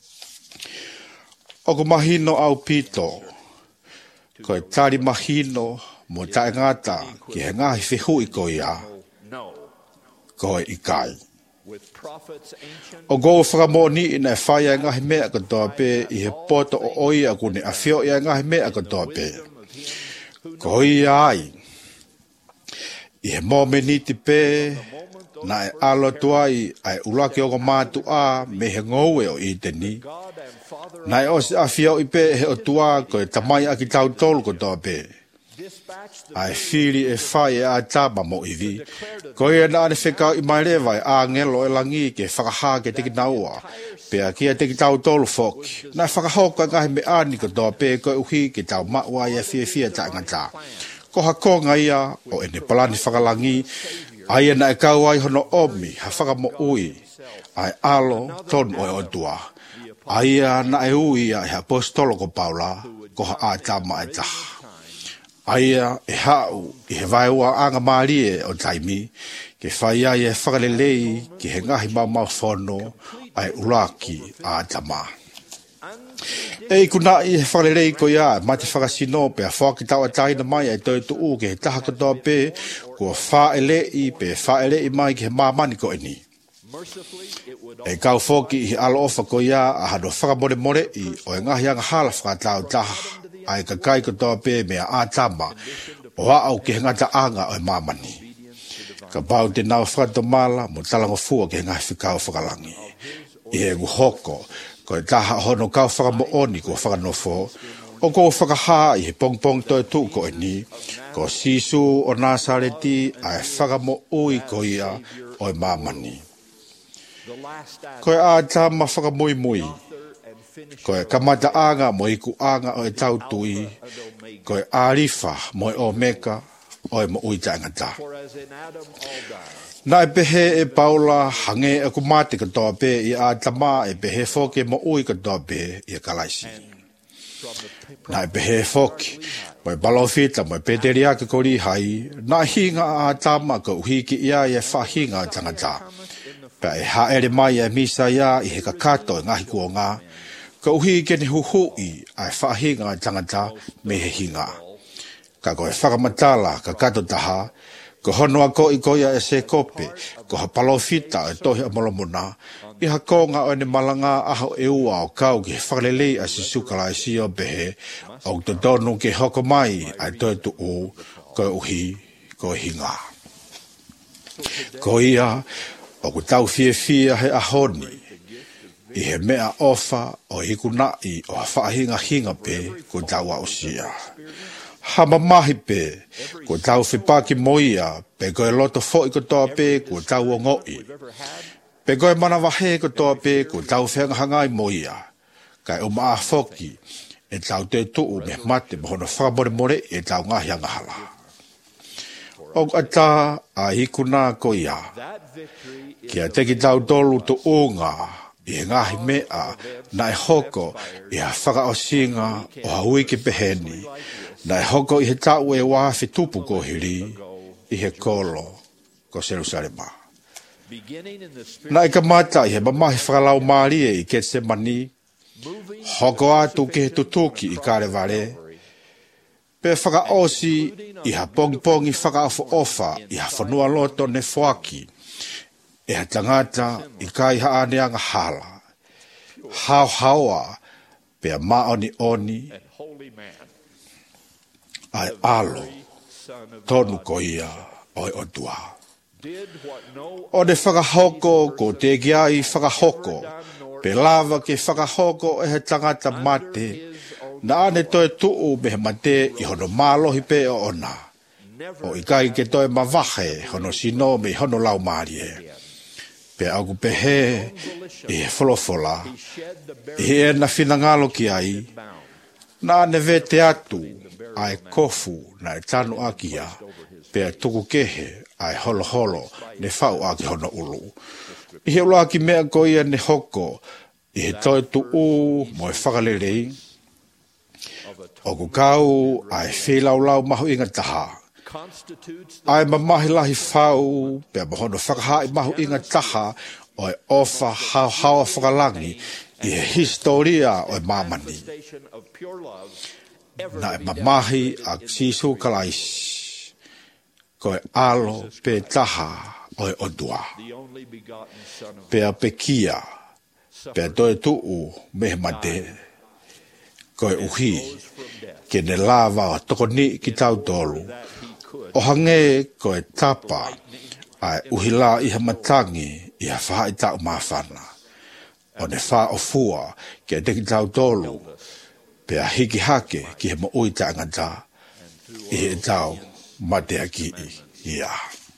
O ko mahino au pito ko e tari mahino mo ta ngata ki he ngahi whihu i ko ia, ko e ikai. O go whakamoni i nei whaia ngahi mea katoa pe i he poto o oia kune a whio i ngahi mea katoa pe. Ko i ai, i he momeniti pe, na e alo tuai ai ulake o ko mātu a me he ngoue o i te ni. Nai os a whio i pe he o tua ko e tamai a ki tau tolu ko toa pe. Ai whiri e whai e a taba mo i vi. Ko e na ane whekau i mai rewa e a ngelo e langi ke whakaha ke teki naua. Pe a kia teki tau tolu whoki. Nai whakahoka ngahi me ani ko toa pe ko e uhi ke tau maua i a whia ta ngata. Ko hakonga ia o ene palani whakalangi. Ai na e kau ai hono omi ha whakamo ui. Ai alo ton o e o tua. Ai na e ui a he apostolo ko Paula, ko ha a tama e taha. Ai e hau i he vaiua anga maarie o taimi, ke whai ai e whakalelei ki he ngahi mau whono ai uraki a tama. E kuna i he whakalelei ko ia, mate whakasino pe a whakitau a taina mai ai toi tuu ke he taha katoa pe, ko whaelei pe whaelei mai ki he mamani ko eni. E kau foki i alo ofa ko ia a hano whakamore more i o e ngahi anga hala whakatau taha ai ka kai katoa pe mea a tama o a au ke ngata anga o e mamani. Ka pau te nau whakato mala mo talango fua ke ngahi whikau whakalangi. I e guhoko ko e taha hono kau whakamo oni ko whakanofo o ko whakaha i he pongpong toi tu ko e ni ko sisu o Nasareti ai whakamo ui ko ia o e mamani. Ko e a tama whakamui mui. Ko e kamata anga mo iku anga o e tautui. Ko e arifa mo e o meka o e mo uita ngata. Na e pehe e Paula hange e kumate katoa pe i a tama e pehe foke mo ui katoa pe i a kalaisi. Na e pehe foke mo e balofita mo e peteria ke kori hai. Na hinga a tama ko uhiki ia e whahinga tangata. Pa e haere mai e misa ia i he kakato e ngahi kua ngā. Ka uhi ke ne huhui ai whahinga tangata me he hinga. Ka koe whakamatala ka kato taha. Ko honua ko i koia e se kope. Ko ha palofita e tohi a molomona. I ha konga o ne malanga aho e ua o kau ki he whakalelei a si sukala e sio behe. Au te tonu ke hoko mai ai toi tu u ko uhi ko hinga. Ko ia o ku tau fie he ahoni, i he mea ofa o hiku nai o whaahinga hinga pe ko tau ausia. Hama mahi pe, ko tau whipaki moia, pe koe loto fo i ko toa pe ko tau o ngoi. Pe koe mana wahe ko toa pe ko tau whengahangai moia, kai o maa foki e tau te tuu me mate mohono whakamore more e tau ngahi angahala. O ata a hiku nā ko ia. Kia teki tau tolu to unga i he ngahi mea na e hoko i ha whakaosinga o haui ki peheni na e hoko i he tau e wafi tupu ko hiri i he kolo ko Jerusalema. Na e kamata i he mamahi whakalau maarie i Getsemani hoko atu ki he tutuki i Karevare pe whakaosi i ha pongpongi whakaofo ofa i ha whanua loto ne whaki e ha tangata i kai haane anga hala. Hau haua pe a maoni oni ai alo tonu ko ia oi o tua. O ne whakahoko ko te kia i whakahoko, pe lava ke whakahoko e he tangata mate, na ane toe tuu me he mate i hono mālohi pe o ona. O i kai ke toe mawahe hono sino me hono lau maarie. Pe aku pe he i he wholofola, i he na whinangalo ki ai, na ane ve te atu ai kofu na e tanu akia, pe tuku kehe ai holo holo ne whau aki hono ulu. I he ula ki mea ko ia ne hoko, i he toi tu u mo e whakalerei, o ku kau ai whelaulau mahu inga taha. Ai mamahi lahi whau, pe mahono whakahai mahu inga taha, o e ofa hawa whakalangi, i he historia o e mamani. Na e mamahi a sisu kalaisi, ko e alo pe taha o e odua. Pe a pe kia, pe a toe tuu mehe mate, ko e uhi, ke ne lava o toko ni ki tau tolu. O hange ko e tapa, ai uhila iha matangi, iha whaha i tau mawhana. O ne wha o fua, ke e teki tau tolu, pe a hiki hake ki he mo ui ta angata, i he tau matea ki ia.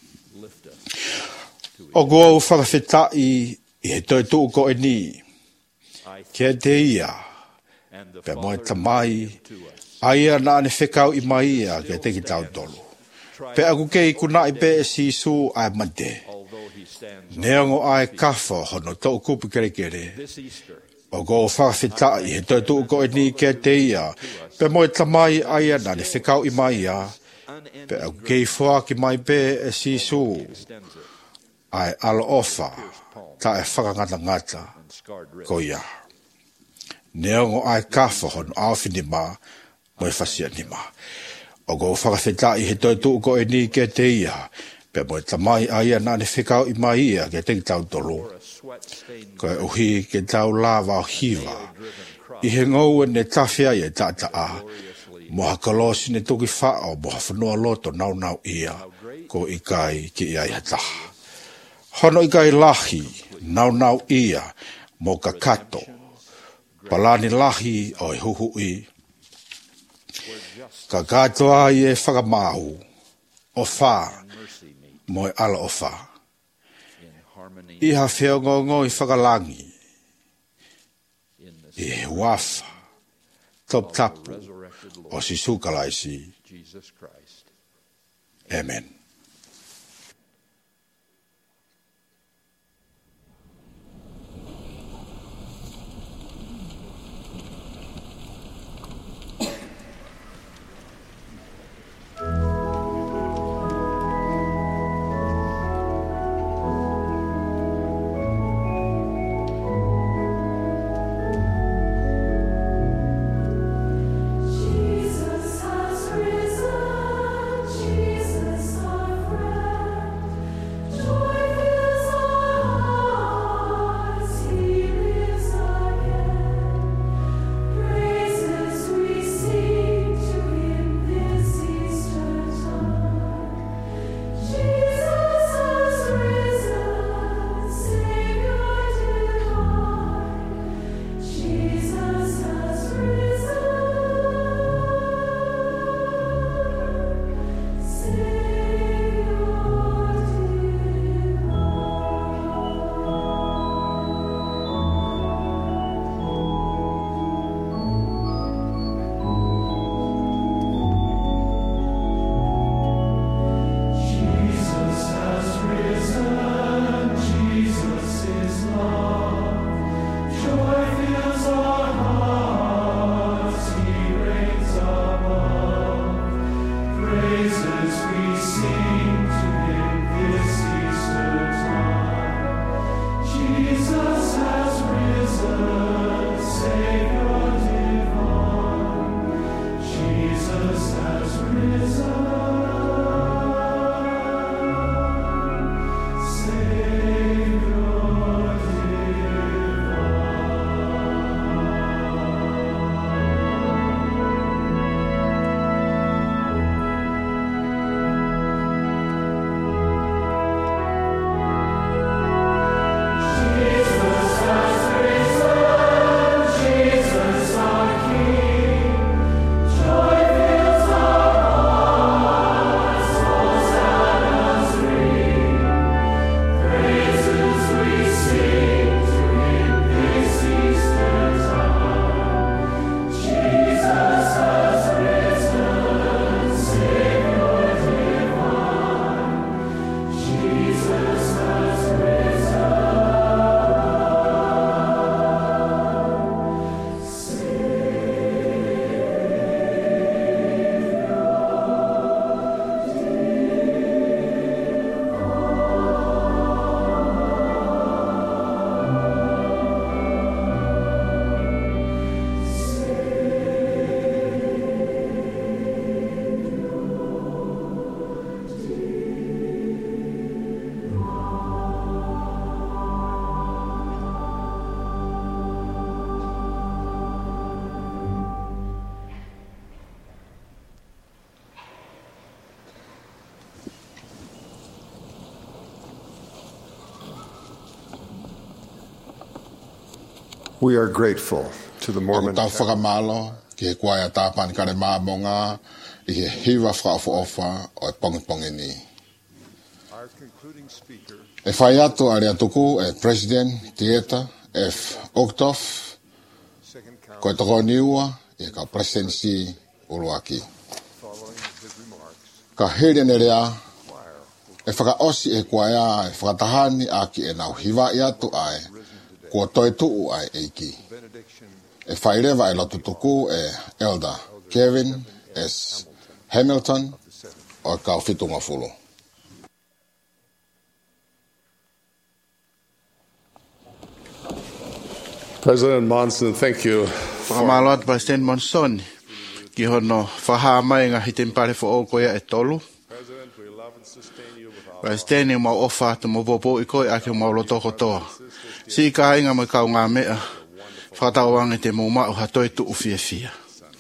O goa u whakawhetai i he toi tuu ko e ni, ke te ia, pe moe tamai, aia na ane whekau i mai ia ke teki tau tolu. Pe aku kei kuna i pe e sisu ai mate. Neongo ai kafo hono tau kupu kere kere. O go whakawhetai he toi tuu ko e ni ke te ia, pe moe tamai aia na ane whekau i mai ia, pe aku kei fua ki mai pe e sisu ai alo ofa ta e whakangata ngata ko ia. Neongo ai kafo hono awhini ma mo e whasia ni ma. O go whakawhetai he toi tuu ko e ni ke te ia, pe moe tamai aia na ne whekau i mai ia ke te tau tolu. Ko e uhi ke tau lava o hiva, i he ngau ne tawhia i e tata a, mo hakalosi ne tuki whao mo hawhanua loto nau nau ia, ko i kai ki ia i hataha. Hono i kai lahi, nau nau ia, mo kakato, palani lahi o e huhui. Ka katoa i e whakamahu, o wha, mo e ala o wha. Iha whiongongo i whakalangi, i he wafa, top tapu, o si sukalaisi. Amen. We are grateful to the Mormon Tau whakamalo, ki he kuai a tāpani kare māmonga, I he hiwa whaofa o e pongi ni. Our concluding speaker, E whai atu a rea tuku e President Tieta F. Oktof, ko e toko niua e ka presidency uruaki. Ka here ne rea, e whakaosi e kuaia e whakatahani a ki e nau hiwa i atu ai, kua toi tuu ai eiki. E whairewa e lotu tuku e Elder Kevin S. Hamilton o kau fitunga fulu. President Monson, thank you. Whakamaloat President Monson, ki hono whaha mai ngā hitempare fo o koia e tolu. President, mau ofa te mo popo I koe ake mau loto kotoa. Si ka inga mo kau ngā mea, whakatawange te mo mau hatoi tu ufiafia.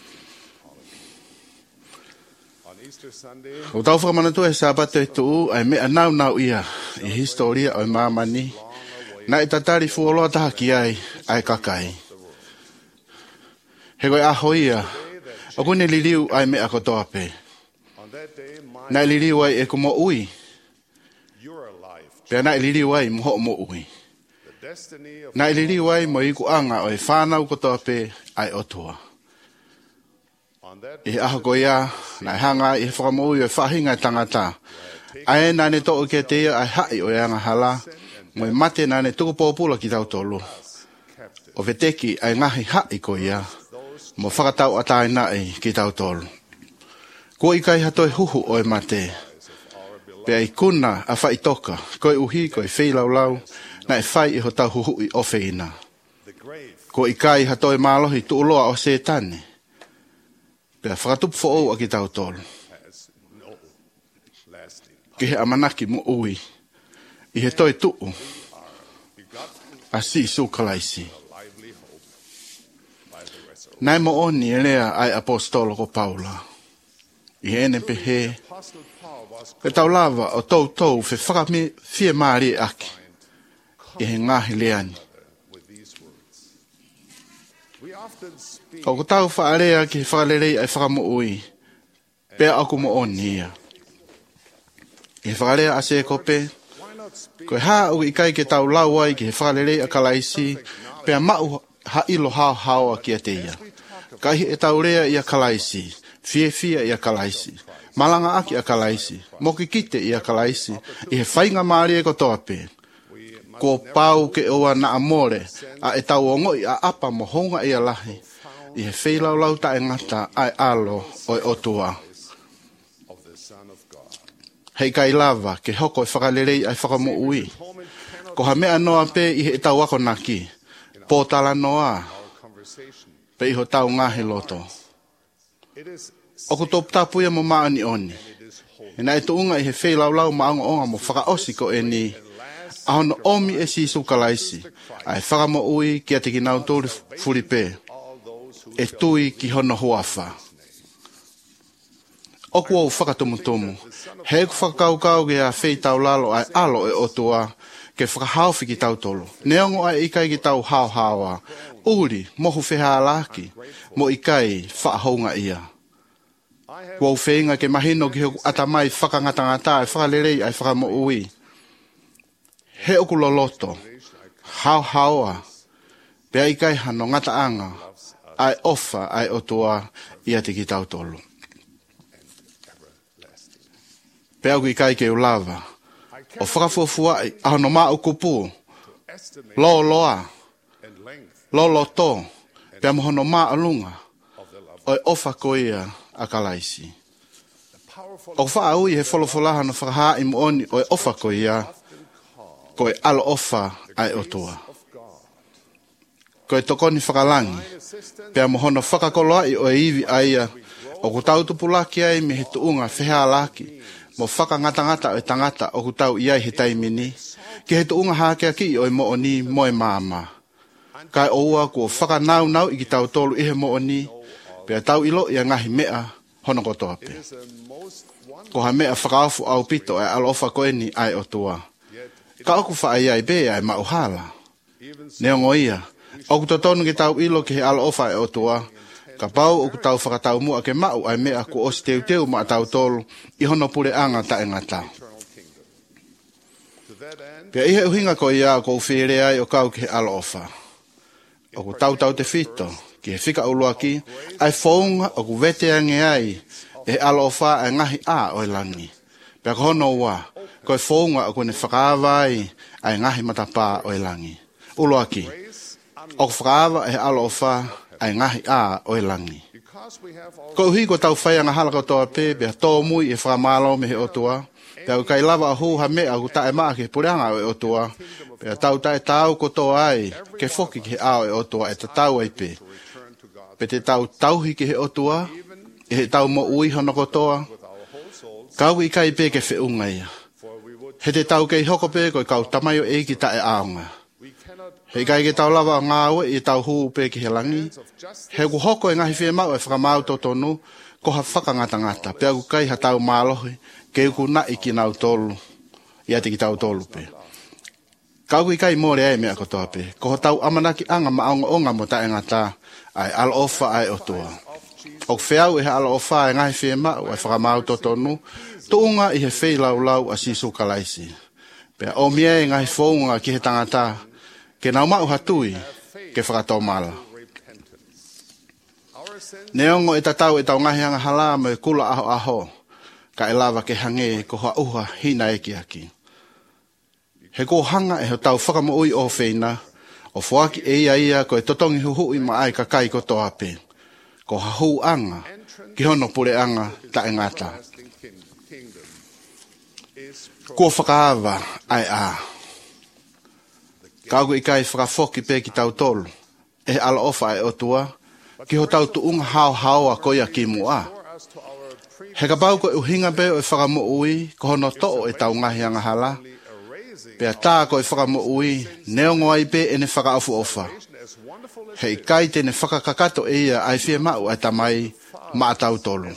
O tau whakamanatu e sabato e tuu, ai mea nau ia, I historia o mamani, na I tatari fuoloa taha ki ai kakai. He koe aho ia, o kune liriu ai mea kotoa pe. Na liriu ai e kumo ui, pea na liriu ai mo ui. Na liriu ai mo iku anga o e whanau kotoa pe ai otua. I aho ko ia, na hanga I whakamoui o e whahinga tangata. Ai nane to o ke te ia ai hai o e anga hala, mo e mate nane tuku pōpula ki tau tolu. O veteki ai ngahi hai ko ia, mo whakatau atai nai ki tau tolu. Ko I kai hatoi huhu o e mate. Pea I kuna a whai toka, koe uhi koe whilau na e whai I ho tau huhu I ofe ina. Ko I kai hatoi mālohi tu uloa o se tane. Pea whakatupu fo ou a ki tau tolu. Ki he amanaki mo ui. I he toi tuu. A si sukalaisi. Nai mo oni e lea ai apostolo ko Paula. I ene pehe. Ke tau lava o tau fe whakami fie maari aki. I he ngahi leani. Ko tau whaarea ki he whakarerei ai whakamo ui. Pea aku mo oni ia. I he whakarea ase kope. Ko e haa ui kai ke tau lau ai ki he whakarerei a kalaisi. Pea mau ha ilo hao a ki a te ia. Kai e tau rea I a kalaisi. Fie I a kalaisi. Malanga aki a kalaisi. Moki kite I a kalaisi. I he whainga maari e ko toape. Ko pau ke oa na amore. A e tau ongoi a apa mo honga I a lahi. I he wheilau lau ta e ngata ai alo o e otua. Hei kai lava ke hoko e whakalerei ai whakamo ui. Ko ha mea noa pe I he tau ako naki. Pōtala noa. Pe iho tau ngahi loto. Oku tōp tapuia mo maani oni. E na e tuunga I he wheilau lau maanga onga mo whakaosi ko e ni. Ahono omi e si sukalaisi. Ai whakamo ui kia te ki nau tōri furipe. E tui ki hono huafa. Oku au whakatumutumu. He ku whakaukau ke a whei tau lalo ai alo e otua. Ke whakahauwhi ki tau tolu. Neongo ai ikai ki tau hao-hawa. Uri, mohu wheha laki. Mo ikai whakahounga ia. Wau whenga ke mahino ki hoku atamai whakangatangata e whakalerei ai whakamo ui. He oku loloto. Hao-hawa. Pea ikai hano ngataanga. Ai ofa ai otua ia te ki tau tolu. Pea oku ikai ke ulava. O whakafuafuai, ahono maa ukupu, loa, loloto, pea mohono maa alunga, o e ofa koia a kalaisi. O whaaui he wholofolaha no whakaha I mooni o e ofa koia, ko e alo ofa ai otua. Ko e tokoni whakalangi, pea mohono whakakoloa I o e iwi aia, o kutautupulaki ai me he tuunga whehea laki, mo whakangata o e tangata o kutau iai he taimini, ki he tuunga hākea ki o e mooni mo e māma. Kai oua ko whakanau I ki tau tolu I he mooni, pea tau ilo I a ngahi mea hono kotoa pe. Ko ha mea whakaafu au pito e alofa koeni ai o tua. Ka oku wha ai be ai mauhala. Neongo ia, O ku tonu ki tau ilo ki he ala ofa e o tua. Ka pau o ku tau whakatau mua ke mau ai mea ku osi teu teu ma tau tolu i hono pure anga ta e ngata. Pia ihe uhinga ko ia ko uwhere ai o kau ki he ala ofa. O ku tau te fito ki he whika ulua ki ai whaunga o ku vete ange ai e ala ofa ai ngahi a o langi. Pia ko hono ua ko e whaunga o ku ne whakawa ai ngahi matapa o langi. Ulua ki o ku whakawa e ala ofa ai ngahi a o langi. Ko uhi ko tau whai anga halaka toa pe, pia tō mui e whakamalo me he otua, pia u kai lava a hu ha mea ku tae maa ke pureanga o otua, pia tau tae tau ko toa ai, ke whoki ke ao e otua e ta tau ai pe. Pe te tau tauhi ke he otua, e he tau mo ui hono ko toa, kau i kai pe ke whiunga ia. He te tau kei hoko pe ko i kau tamayo e ki tae aonga. Hei kai ke tau lava ngā ue i tau huu pe ki he langi. He ku hoko e ngahi whia mau e whakamau to tonu, ko ha whakangata ngata. Pea ku kai ha tau mālohi, ke ku na i ki nau tolu, i ate ki tau tolu pe. Kau ku i kai mōre ai mea kotoa pe, ko ha tau amanaki anga maonga onga mo tae ngata, ai ala ofa ai otua. O ku whiau e he ala ofa e ngahi whia mau e whakamau to tonu, tuunga i he whei lau lau a sisu kalaisi. Pea o mea e ngahi whaunga ki he tangata, ke nau mau hatui, ke whakatau mala. Neongo e tatau e tau ngahi anga hala me kula aho aho, ka e lava ke hange ko ha uha hina eki aki. He ko hanga e ho tau whakamo ui o wheina, o whuaki e ia ko e totongi huhu i ma ai ka kai ko toa pe. Ko ha hu anga, ki hono pure anga ta e ngata. Ko whakaava ai a. Kaugu i kai whakafoki pe ki tau tolu, e ala ofa e otua, ki ho tau tuunga hao hao a koia ki mua. He ka pau ko e uhinga pe o e whakamo ui, ko hono to'o e tau ngahi anga hala. Pea tā ko e whakamo ui, neongo ai pe e ne whakaafu ofa. He i kai te ne whakakakato e ia ai whia mau ai tamai maa tau tolu.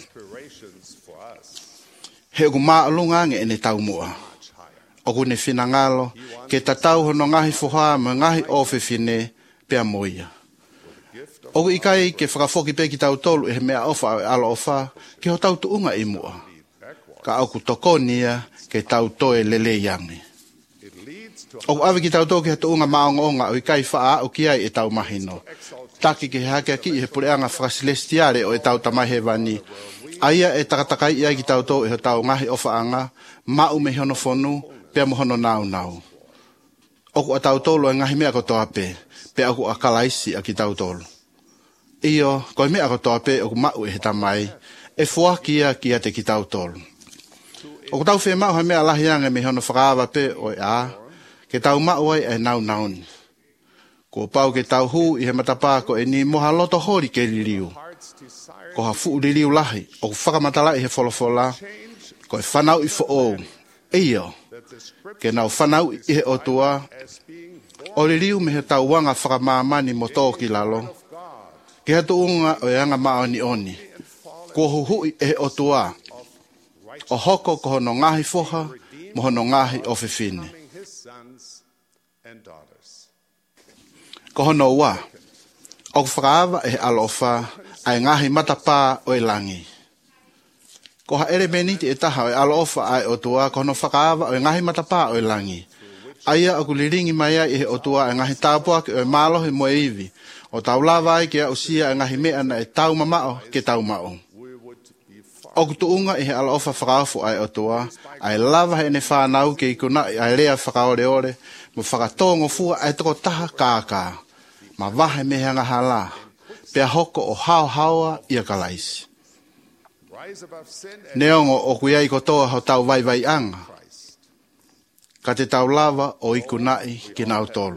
He uku maa alunga e ne tau mua. Oku ne whina ngalo, ke tatau hono ngahi whoha me ngahi ofe whine pea moia. Oku i kai ke whakafoki pe ki tau tolu e he mea ofa o ala ofa, ke ho tau tuunga i mua. Ka oku tokonia ke tau toe lele yangi. Oku awe ki tau tō ke he tuunga maonga o i kai wha o ki ai e tau mahino. Taki ke he hake aki i he pureanga whakasilestiare o e tau tamahe wani. Aia e takatakai i ai ki tau tō e he tau ngahi ofa anga, mau me hono whonu, pea mohono nau nau. Oku a tau tolu e ngahi mea kotoa pe, pea oku a kalaisi a ki tau tolu. Iyo, koi mea kotoa pe oku mau e he tamai, e fuakia ki a te ki tau tolu. Oku tau whea mau hai mea lahianga me hono whakaava pe o e a, ke tau mau ai e nau nauni. Ko pau ke tau hu i he matapā ko e ni moha loto hori ke liriu. Ko ha fuu liriu lahi, oku whakamatala i he wholofola, ko e whanau i fo Iyo, ke nau whanau i he otua, o le riu me he tau wanga whakamāmani mo tō ki lalo, ke hatu unga o e anga maoni oni, ko huhui e he otua, o hoko ko hono ngahi foha, mo hono ngahi o whiwhine. Ko hono ua, o whakaava e he alofa, ai ngahi matapā o e langi. Ko ha ere meniti e taha o e alo ofa ai o tua, ko hono whakaava o e ngahi matapā o e langi. Aia o ku liringi mai ai e o tua e ngahi tāpua ke o e mālohi mo e iwi. O tau lava ai ke a usia e ngahi mea na e tau mamao ke tau mao. O ku tuunga e he alo ofa whakaafu ai o tua, ai lava he ne whanau ke i kuna ai lea whakaore ore, mo whakatongo fua ai toko taha kākā. Ma wahe me hanga hala, pea hoko o hao haua ia kalaisi. Neongo o kuiai kotoa ho tau vai vai anga. Ka te tau lava o iku nai ki nau tolu.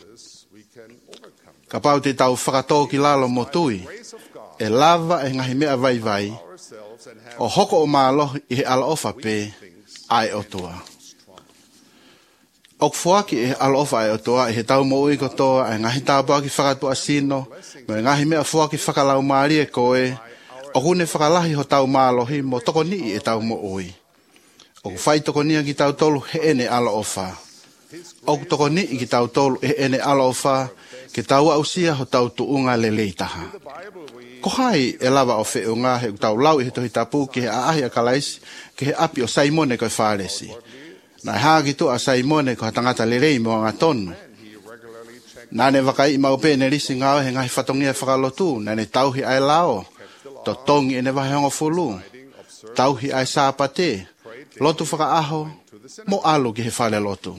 Ka pau te tau whakatō ki lalo mo tui. E lava e ngahi mea vai vai. O hoko o mālohi i he ala ofa pe ai o tua. O kufuaki e ala ofa ai o tua i he tau mo ui kotoa e ngahi tāpua ki whakatu asino. Me ngahi mea fuaki whakalau maari e koe. O hune whakalahi ho tau mālohi mo toko ni e tau mo ui. O whai toko nia ki tau tolu he ene ala ofa. O toko ni ki tau tolu he ene ala ofa ke tau ausia ho tau tuunga le leitaha. Ko hai e lava o whiunga he tau lau i he tohi tapu ki he aahi a kalaisi ki he api o Saimone koe whāresi. Na e haagi tu a Saimone ko ha tangata le rei mo ngā tonu. Nā ne wakai i maupe ne risi ngāo he ngahi whatongia whakalotu, nā ne tauhi ai lao, to tongi e ne wahi hongo fulu, tauhi ai sāpate, lotu whakaaho, mo alu ki he whale lotu.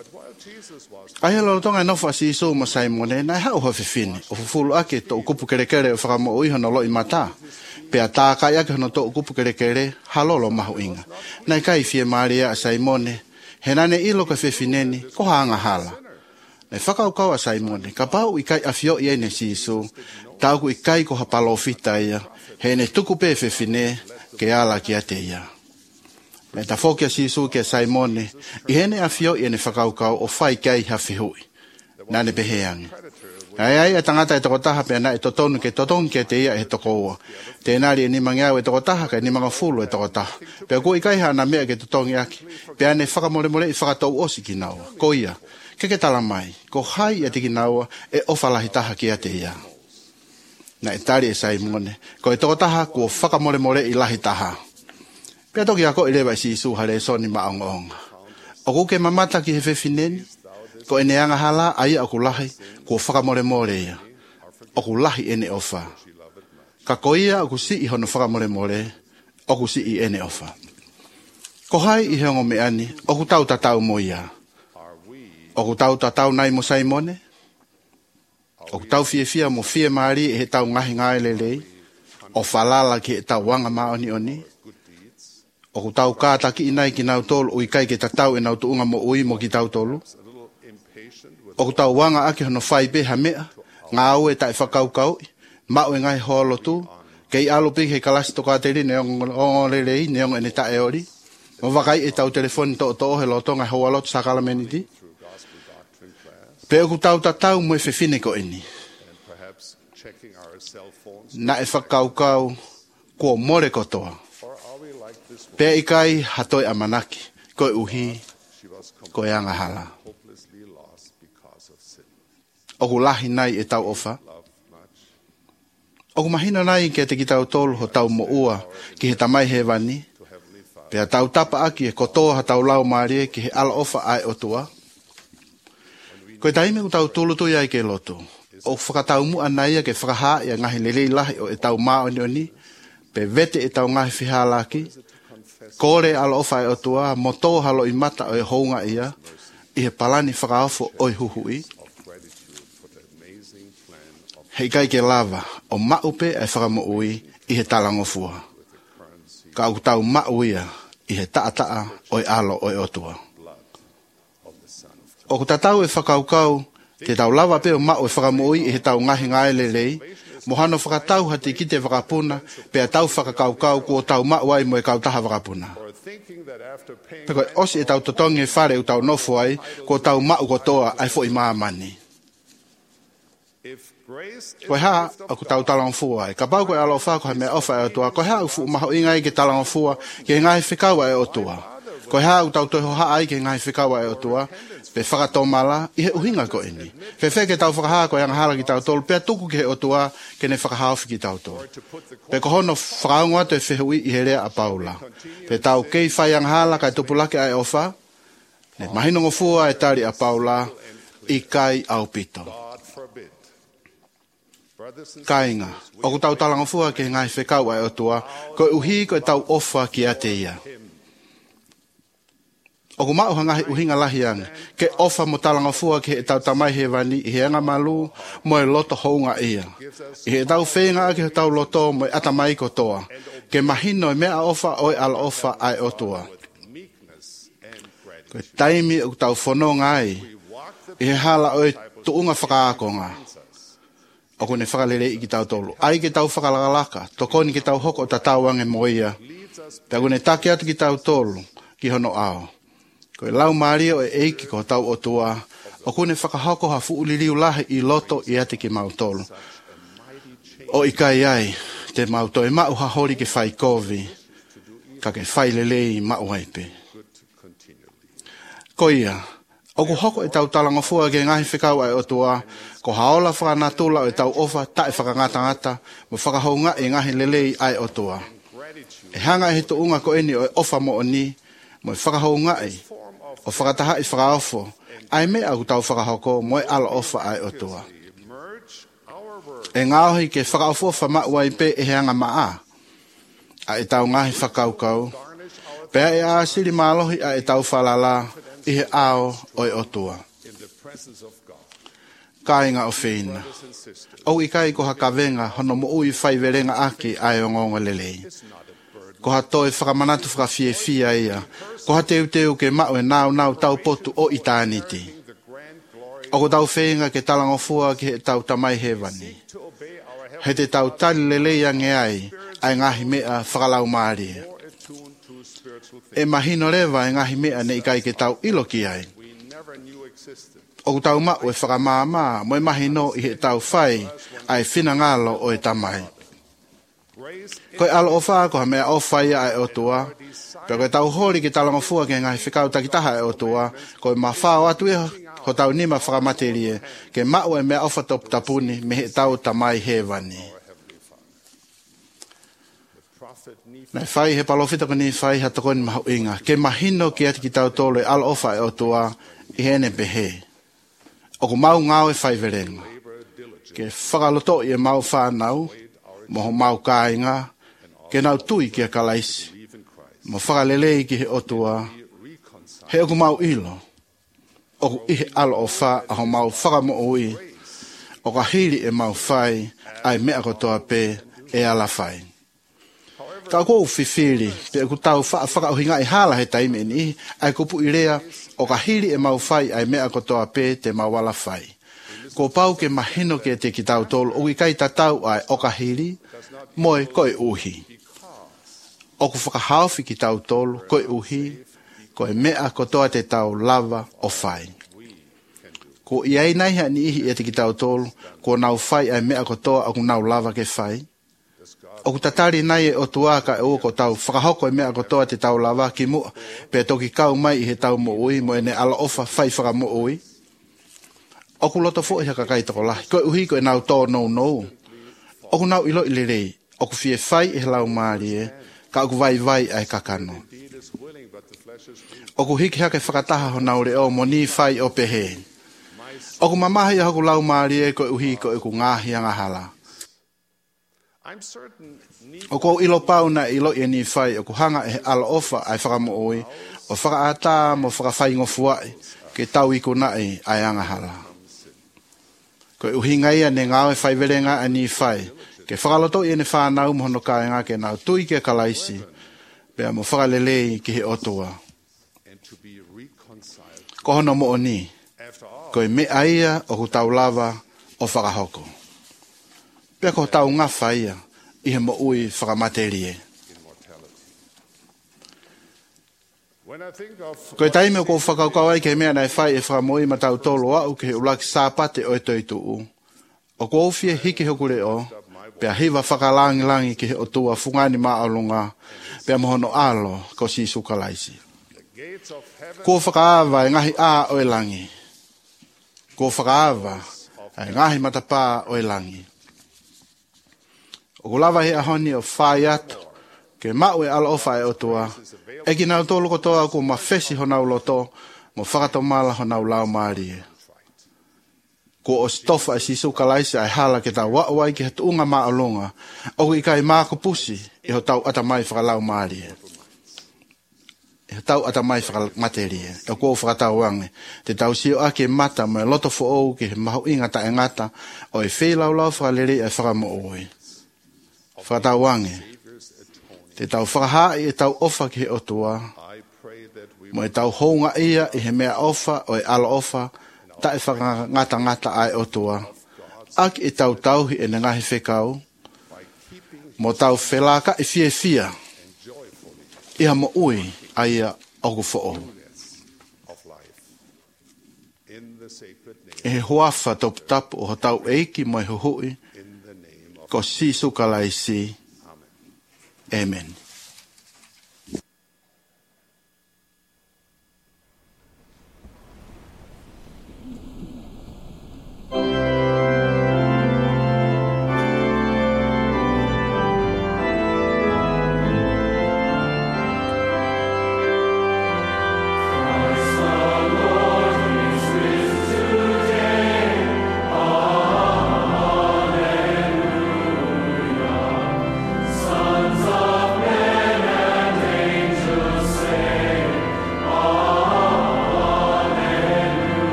Ai he lotonga nofa si iso ma Saimone, nai hau ho whiwhine, o fufulu ake to ukupu kerekere o whakamo ui hono lo i mata, pea tā kai ake hono to ukupu kerekere, halolo mahu inga. Nai kai fie maria a Saimone, he nane ilo ka whiwhineni, ko hanga hala. Nei whakaukau a Saimone, ka pau i kai awhio i ene si iso, tauku i kai ko hapalo fita ia, he ne tuku pe whiwhine, ke ala ki ate ia. Me ta fokia sisu ke Saimone, i hene a fio i ene whakaukau o whai kai hawhihui. Nane peheangi. Ai a tangata e toko taha pia na e totonu ke te ia e toko ua. Te nari e nimangiau e toko taha ka e nimanga fulu e toko taha. Pia ko i kai hana mea ke totongi aki. Pia ne whakamole i whakatau osi ki naua. Ko ia, ke tala mai, ko hai a tiki naua e ofalahi taha ki a te ia. Na e tari e Saimone, ko e toko taha kua whakamole i lahi taha. Pia toki ako i lewa i si isu hare soni maongonga. O kuke mamata ki he whewhineni, ko ene anga hala ai aku lahi, kua whakamore ia. O ku lahi ene ofa. Ka koia aku si i hono whakamore, o ku si i ene ofa. Ko hai i heongo me ani, o ku tau tatau mo ia. O ku tau tatau nai mo Saimone, o ku tau fia mo fia maari e he tau ngahi ngai lelei, o falala ki e tau wanga maoni oni, o ku tau kātaki inai ki nau tolu ui kai ke tatau e nau tuunga mo ui mo ki tau tolu. O ku tau wanga ake hono whai be ha mea, ngā au e tai whakaukau, mau e ngai holo tu, kei alo piki he kalasi toka te ri neongo lelei, neongo ene ta e ori, o wakai e tau telefoni to he loto ngai hoa loto sakala meniti. Pe o ku tau tatau mo e whewhine ko eni. Na e whakaukau kua more kotoa. Pea i kai hatoi a manaki, koe uhi, koe anga hala. O ku lahi nai e tau ofa. O ku mahina nai ke te ki tau tolu ho tau mo ua ki he tamai he wani. Pea tau tapa aki e kotoa ha tau lau maarie ki he ala ofa ai otua. Koe taime ku tau tulu tu iai ke loto. O whakatau mu anai ke whakaha ia ngahi lelei lahi o e tau maa oni oni. Pe vete e tau ngahi whihalaki. Kore ala ofa e otua, moto halo i mata o e hounga ia, i he palani whakaofo o i huhui. Hei kai ke lava, o maupe e whakamo ui i he talangofua. Ka au tau mau ia i he taa o i alo o i otua. O ku tatau e whakaukau, te tau lava pe o mau e whakamo ui i he tau ngahi ngai lelei, mohano whakatau hati ki te whakapuna, pea tau whakakaukau kua tau mau ai mo e kau taha whakapuna. Peko osi e tau totongi e whare u tau nofu ai, kua tau mau kotoa ai fo i maamani. Koe haa, aku tau talangfua ai. Ka pau koe alo whako hai mea ofa e otua. Koe haa ufu maho ingai ke talangfua ke ngai whikaua e otua. Koe haa u tau toiho haa ai ke ngai whikaua e otua. Pe whakatomala i he uhinga ko eni. Pe wheke tau whakahaa koe anga hala ki tau tolu. Pea tuku ke he otua ke ne whakahauwhi ki tau tolu. Pe kohono whakaunga te whehui i he rea a paula. Pe tau kei whai anga hala kai tupulake ai ofa. Ne mahinongo fua e tari a paula i kai au pito. Kainga, o ku tau talangafua ke ngai whekau ai otua, koe uhi koe tau ofa ki a te ia. O ku mauha ngahi uhinga lahiang, ke ofa mo talangafua ke he tau tamai he wani i he anga malu, mo e loto hounga ia. I he tau whenga ke he tau loto mo e atamai kotoa, ke mahino e mea ofa o e ala ofa ai otua. Koe taimi o ku tau whono ngai, i he hala o e tuunga whakaakonga. O kone whakalere i ki tau tolu. Ai ki tau whakalakalaka, tokoni ki tau hoko o tatauange moia. Pea kone take atu ki tau tolu, ki hono ao. Koe lau maria o e eiki ko tau o tua, o kone whakahoko ha fuuliriu lahi i loto i ate ki mau tolu. O i kai ai, te mau to e mau ha hori ke whai kovi, ka ke whai lelei mau haipe. Koia, O ku hoko e tau talanga fua ke ngahi whikau ai o tua, ko haola whakanatula e tau ofa tae whakangata-ngata, mo whakahounga e ngahi lelei ai o tua. E hanga e to unga ko eni o e ofa mo o ni, mo e whakahounga e, o whakataha i whakaofo, ai mea ku tau whakahoko mo e ala ofa ai o tua. E ngāohi ke whakaofo whamau ai pe e hanga maa, a e tau ngahi whakaukau, pea e a siri mālohi a e tau whalala, i he ao o e otua. Kāinga o whina. Au i kai ko hakavenga hono mo ui whaiverenga aki ai o ngonga lelei. Ko ha toe whakamanatu whakawhie fia ia. Ko ha teu teu ke mau e nau tau potu o i tāniti. O ko tau whenga ke talangofua ki he tau tamai hewani. He te tau tali lelei ange ai ngahi mea whakalau maaria. E mahino rewa e ngahi mea ne ikai ke tau ilo ki ai. O ku tau mau e whakamāmā, mo e mahino i he tau whai ai whina ngalo o e tamai. Ko e alo o wha, ko ha mea o whai ai o tua, pia ko e tau hori ki talanga fua ke ngahi whikau takitaha e o tua, ko e ma whao atu e ho tau nima whakamaterie, ke mau e mea ofa top tapuni me he tau tamai hewani. Nei whai he palofita ko ni whai ha tokoni mahu inga. Ke mahino ki ati ki tau tolo e ala ofa e o tua i hene pehe. O ku mau ngau e whai verenga. Ke whakaloto i e mau whanau, moho mau kāinga, ke nau tui ki a kalaisi. Mo whakalelei ki he o tua, he o ku mau ilo. O ku ihe ala o wha aho mau whakamo ui, o ka hiri e mau whai ai mea kotoa pe e ala whai. Ka kou whiwhiri, pe ku tau whakauhinga i hala he taime ni, ai kupu i rea, o ka hiri e mau whai ai mea kotoa pe te mawala whai. Ko pau ke mahino ke te ki tau tolu, o i kai tatau ai o ka hiri, moe koe uhi. O ku whakahauwhi ki tau tolu, koe uhi, koe mea kotoa te tau lava o whai. Ko i ai nei ha ni ihi e te ki tau tolu, ko nau whai ai mea kotoa o ku nau lava ke whai. O ku tatari nai e o tuaka e o ko tau whakahoko e mea kotoa te tau lava ki mua, pe toki kau mai i he tau mo ui, mo ene ala ofa whai whaka mo ui. O ku loto fo i haka kai toko lahi, koe uhi koe nau tō nou. O ku nau ilo i le rei, o ku fie whai i he lau maari e, ka o ku vai ai kakano. O ku hiki hake whakataha ho nau re o mo ni whai o pehe. O ku mamahi a hoku lau maari e koe uhi koe ku ngahi anga hala. O ko ilo pau na ilo i ni whai, o ku hanga e ala ofa ai whakamo oi, o whakaata mo whakawhai ngofuai, ke tau i kunai ai anga hala. Ko uhinga ia ne ngāwe whai verenga a ni whai, ke whakaloto i ne whanau mohono kāinga ke nau tui ke kalaisi, pea mo whakalelei ki he otua. Ko hono mo o ni, ko i me aia o ku tau lava o whakahoko. Pea ko tau ngā whaia, i he mo ui whakamaterie. Ko e taime o ko whakaukau ai ke mea nei whai e whakamoi ma tau tolo au ke he ulaki sāpate o e toi tuu. O ko ofie hiki hokure o, pea hiwa whakalangi ke he o tua fungani maa alunga, pea mohono alo ko si sukalaisi. Ko whakaava e ngahi a o e langi. Ko whakaava e ngahi matapā o e langi. O lava he ahoni o whai atu, ke mau e ala ofa e o tua, e ki nau tōlu kotoa ko ma whesi ho nau loto, mo whakatomala ho nau lau maari e. Ko o stofa e sisu kalaisi ai hala ke tau wauai ki he tuunga maa longa, o i kai maako pusi i ho tau atamai whakalau maari e. E ho tau atamai whakamateri e, e ko whakatau wange, te tau sio ake mata mo e loto fo ou ki he mahu ingata e ngata, o e whelau lau whakalere e whakamo oi. Whakatau wange, te tau whakahai e tau ofa ki he otua, mo e tau hounga ia i he mea ofa o e ala ofa, ta e whakangata ai otua, aki e tau tauhi e ngahi whekau, mo tau whelaka e fia, iha mo ui aia oku fo'o. E he huafa topu tapu o ho tau eiki mo e huhui, ko si sukalaisi. Amen.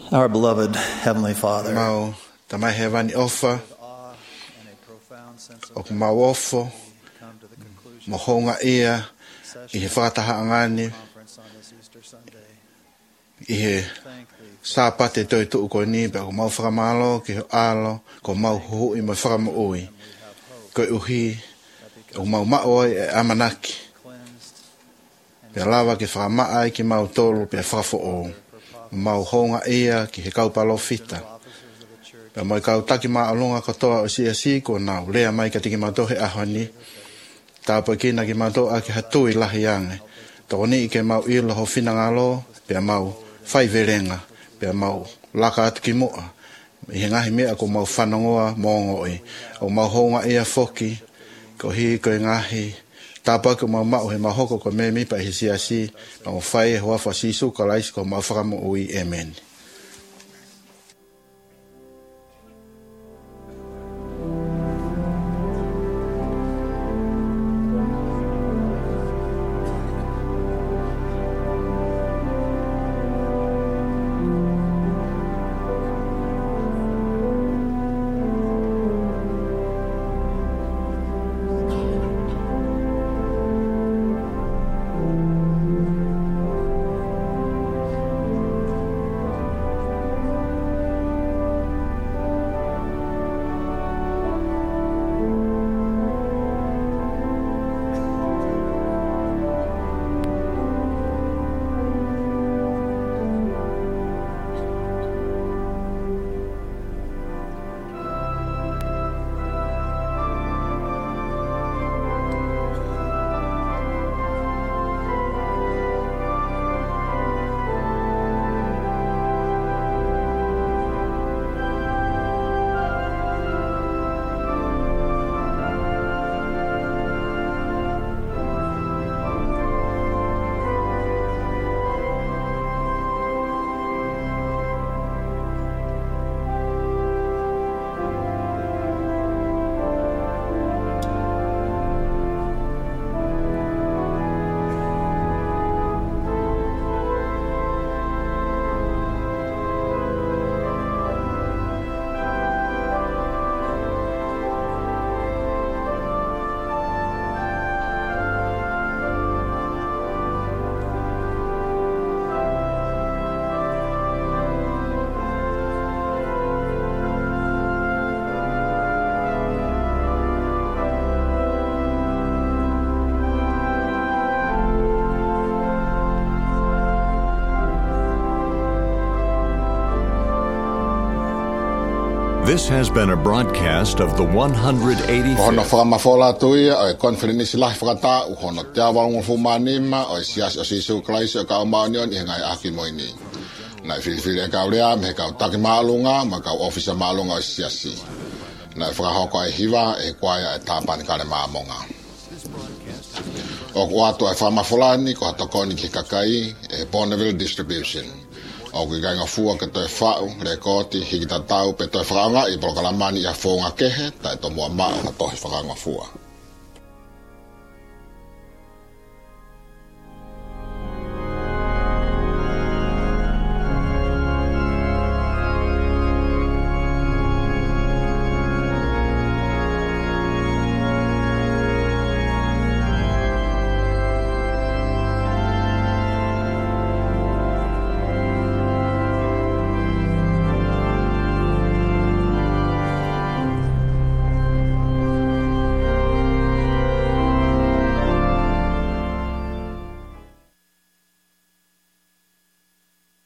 Our beloved Heavenly Father, Mau tamai hewani ofa o mau ofo mohonga ia I he whakatahaangani I he sāpate toi tuu koe ni pe ko mau whakamalo ki ho alo ko mau hui mo whakamoui koe uhi o mau maoi e amanaki pe lawa ki whakamaai ki mau tolu pe whakafo o mau honga ia ki he kaupalo fita pe moi kautaki maa alunga katoa o si ko nau lea mai ka tiki matohe ahoni tāpoi kina ki mato a ki hatui lahi ange. Toko ni I ke mau ilo ho whinangalo, pia mau whaiverenga, pia mau laka atu ki moa. I he ngahi mea ko mau whanongoa mōngoi, o mau honga ia foki, ko hi ko ngahi, tāpoi ko mau mau he mahoko ko me mipa I siasi, mau whai hoa whasisu ka laisi ko mau whakamo ui, amen. This has been a broadcast of the 185th. Hono whakamafola tuia o e konferenisi lahi whakata u hono te awalungu fumanima o e siasi o sisu klaisi o ka umaunion I ngai aki moini. Nai whiwhiri e kau rea me kau taki maalunga ma kau ofisa maalunga o siasi. Nai whakahoko e hiwa e kwaia e tāpani kare maamonga. O kuato e whamafolani ko hatokoni ki kakai e Bonneville Distribution. O ki gainga fua ke toi whau, rekoti, hiki tatau, pe toi whakanga I brokalamani I a whonga kehe, tai to mua maa ka tohi whakanga fua.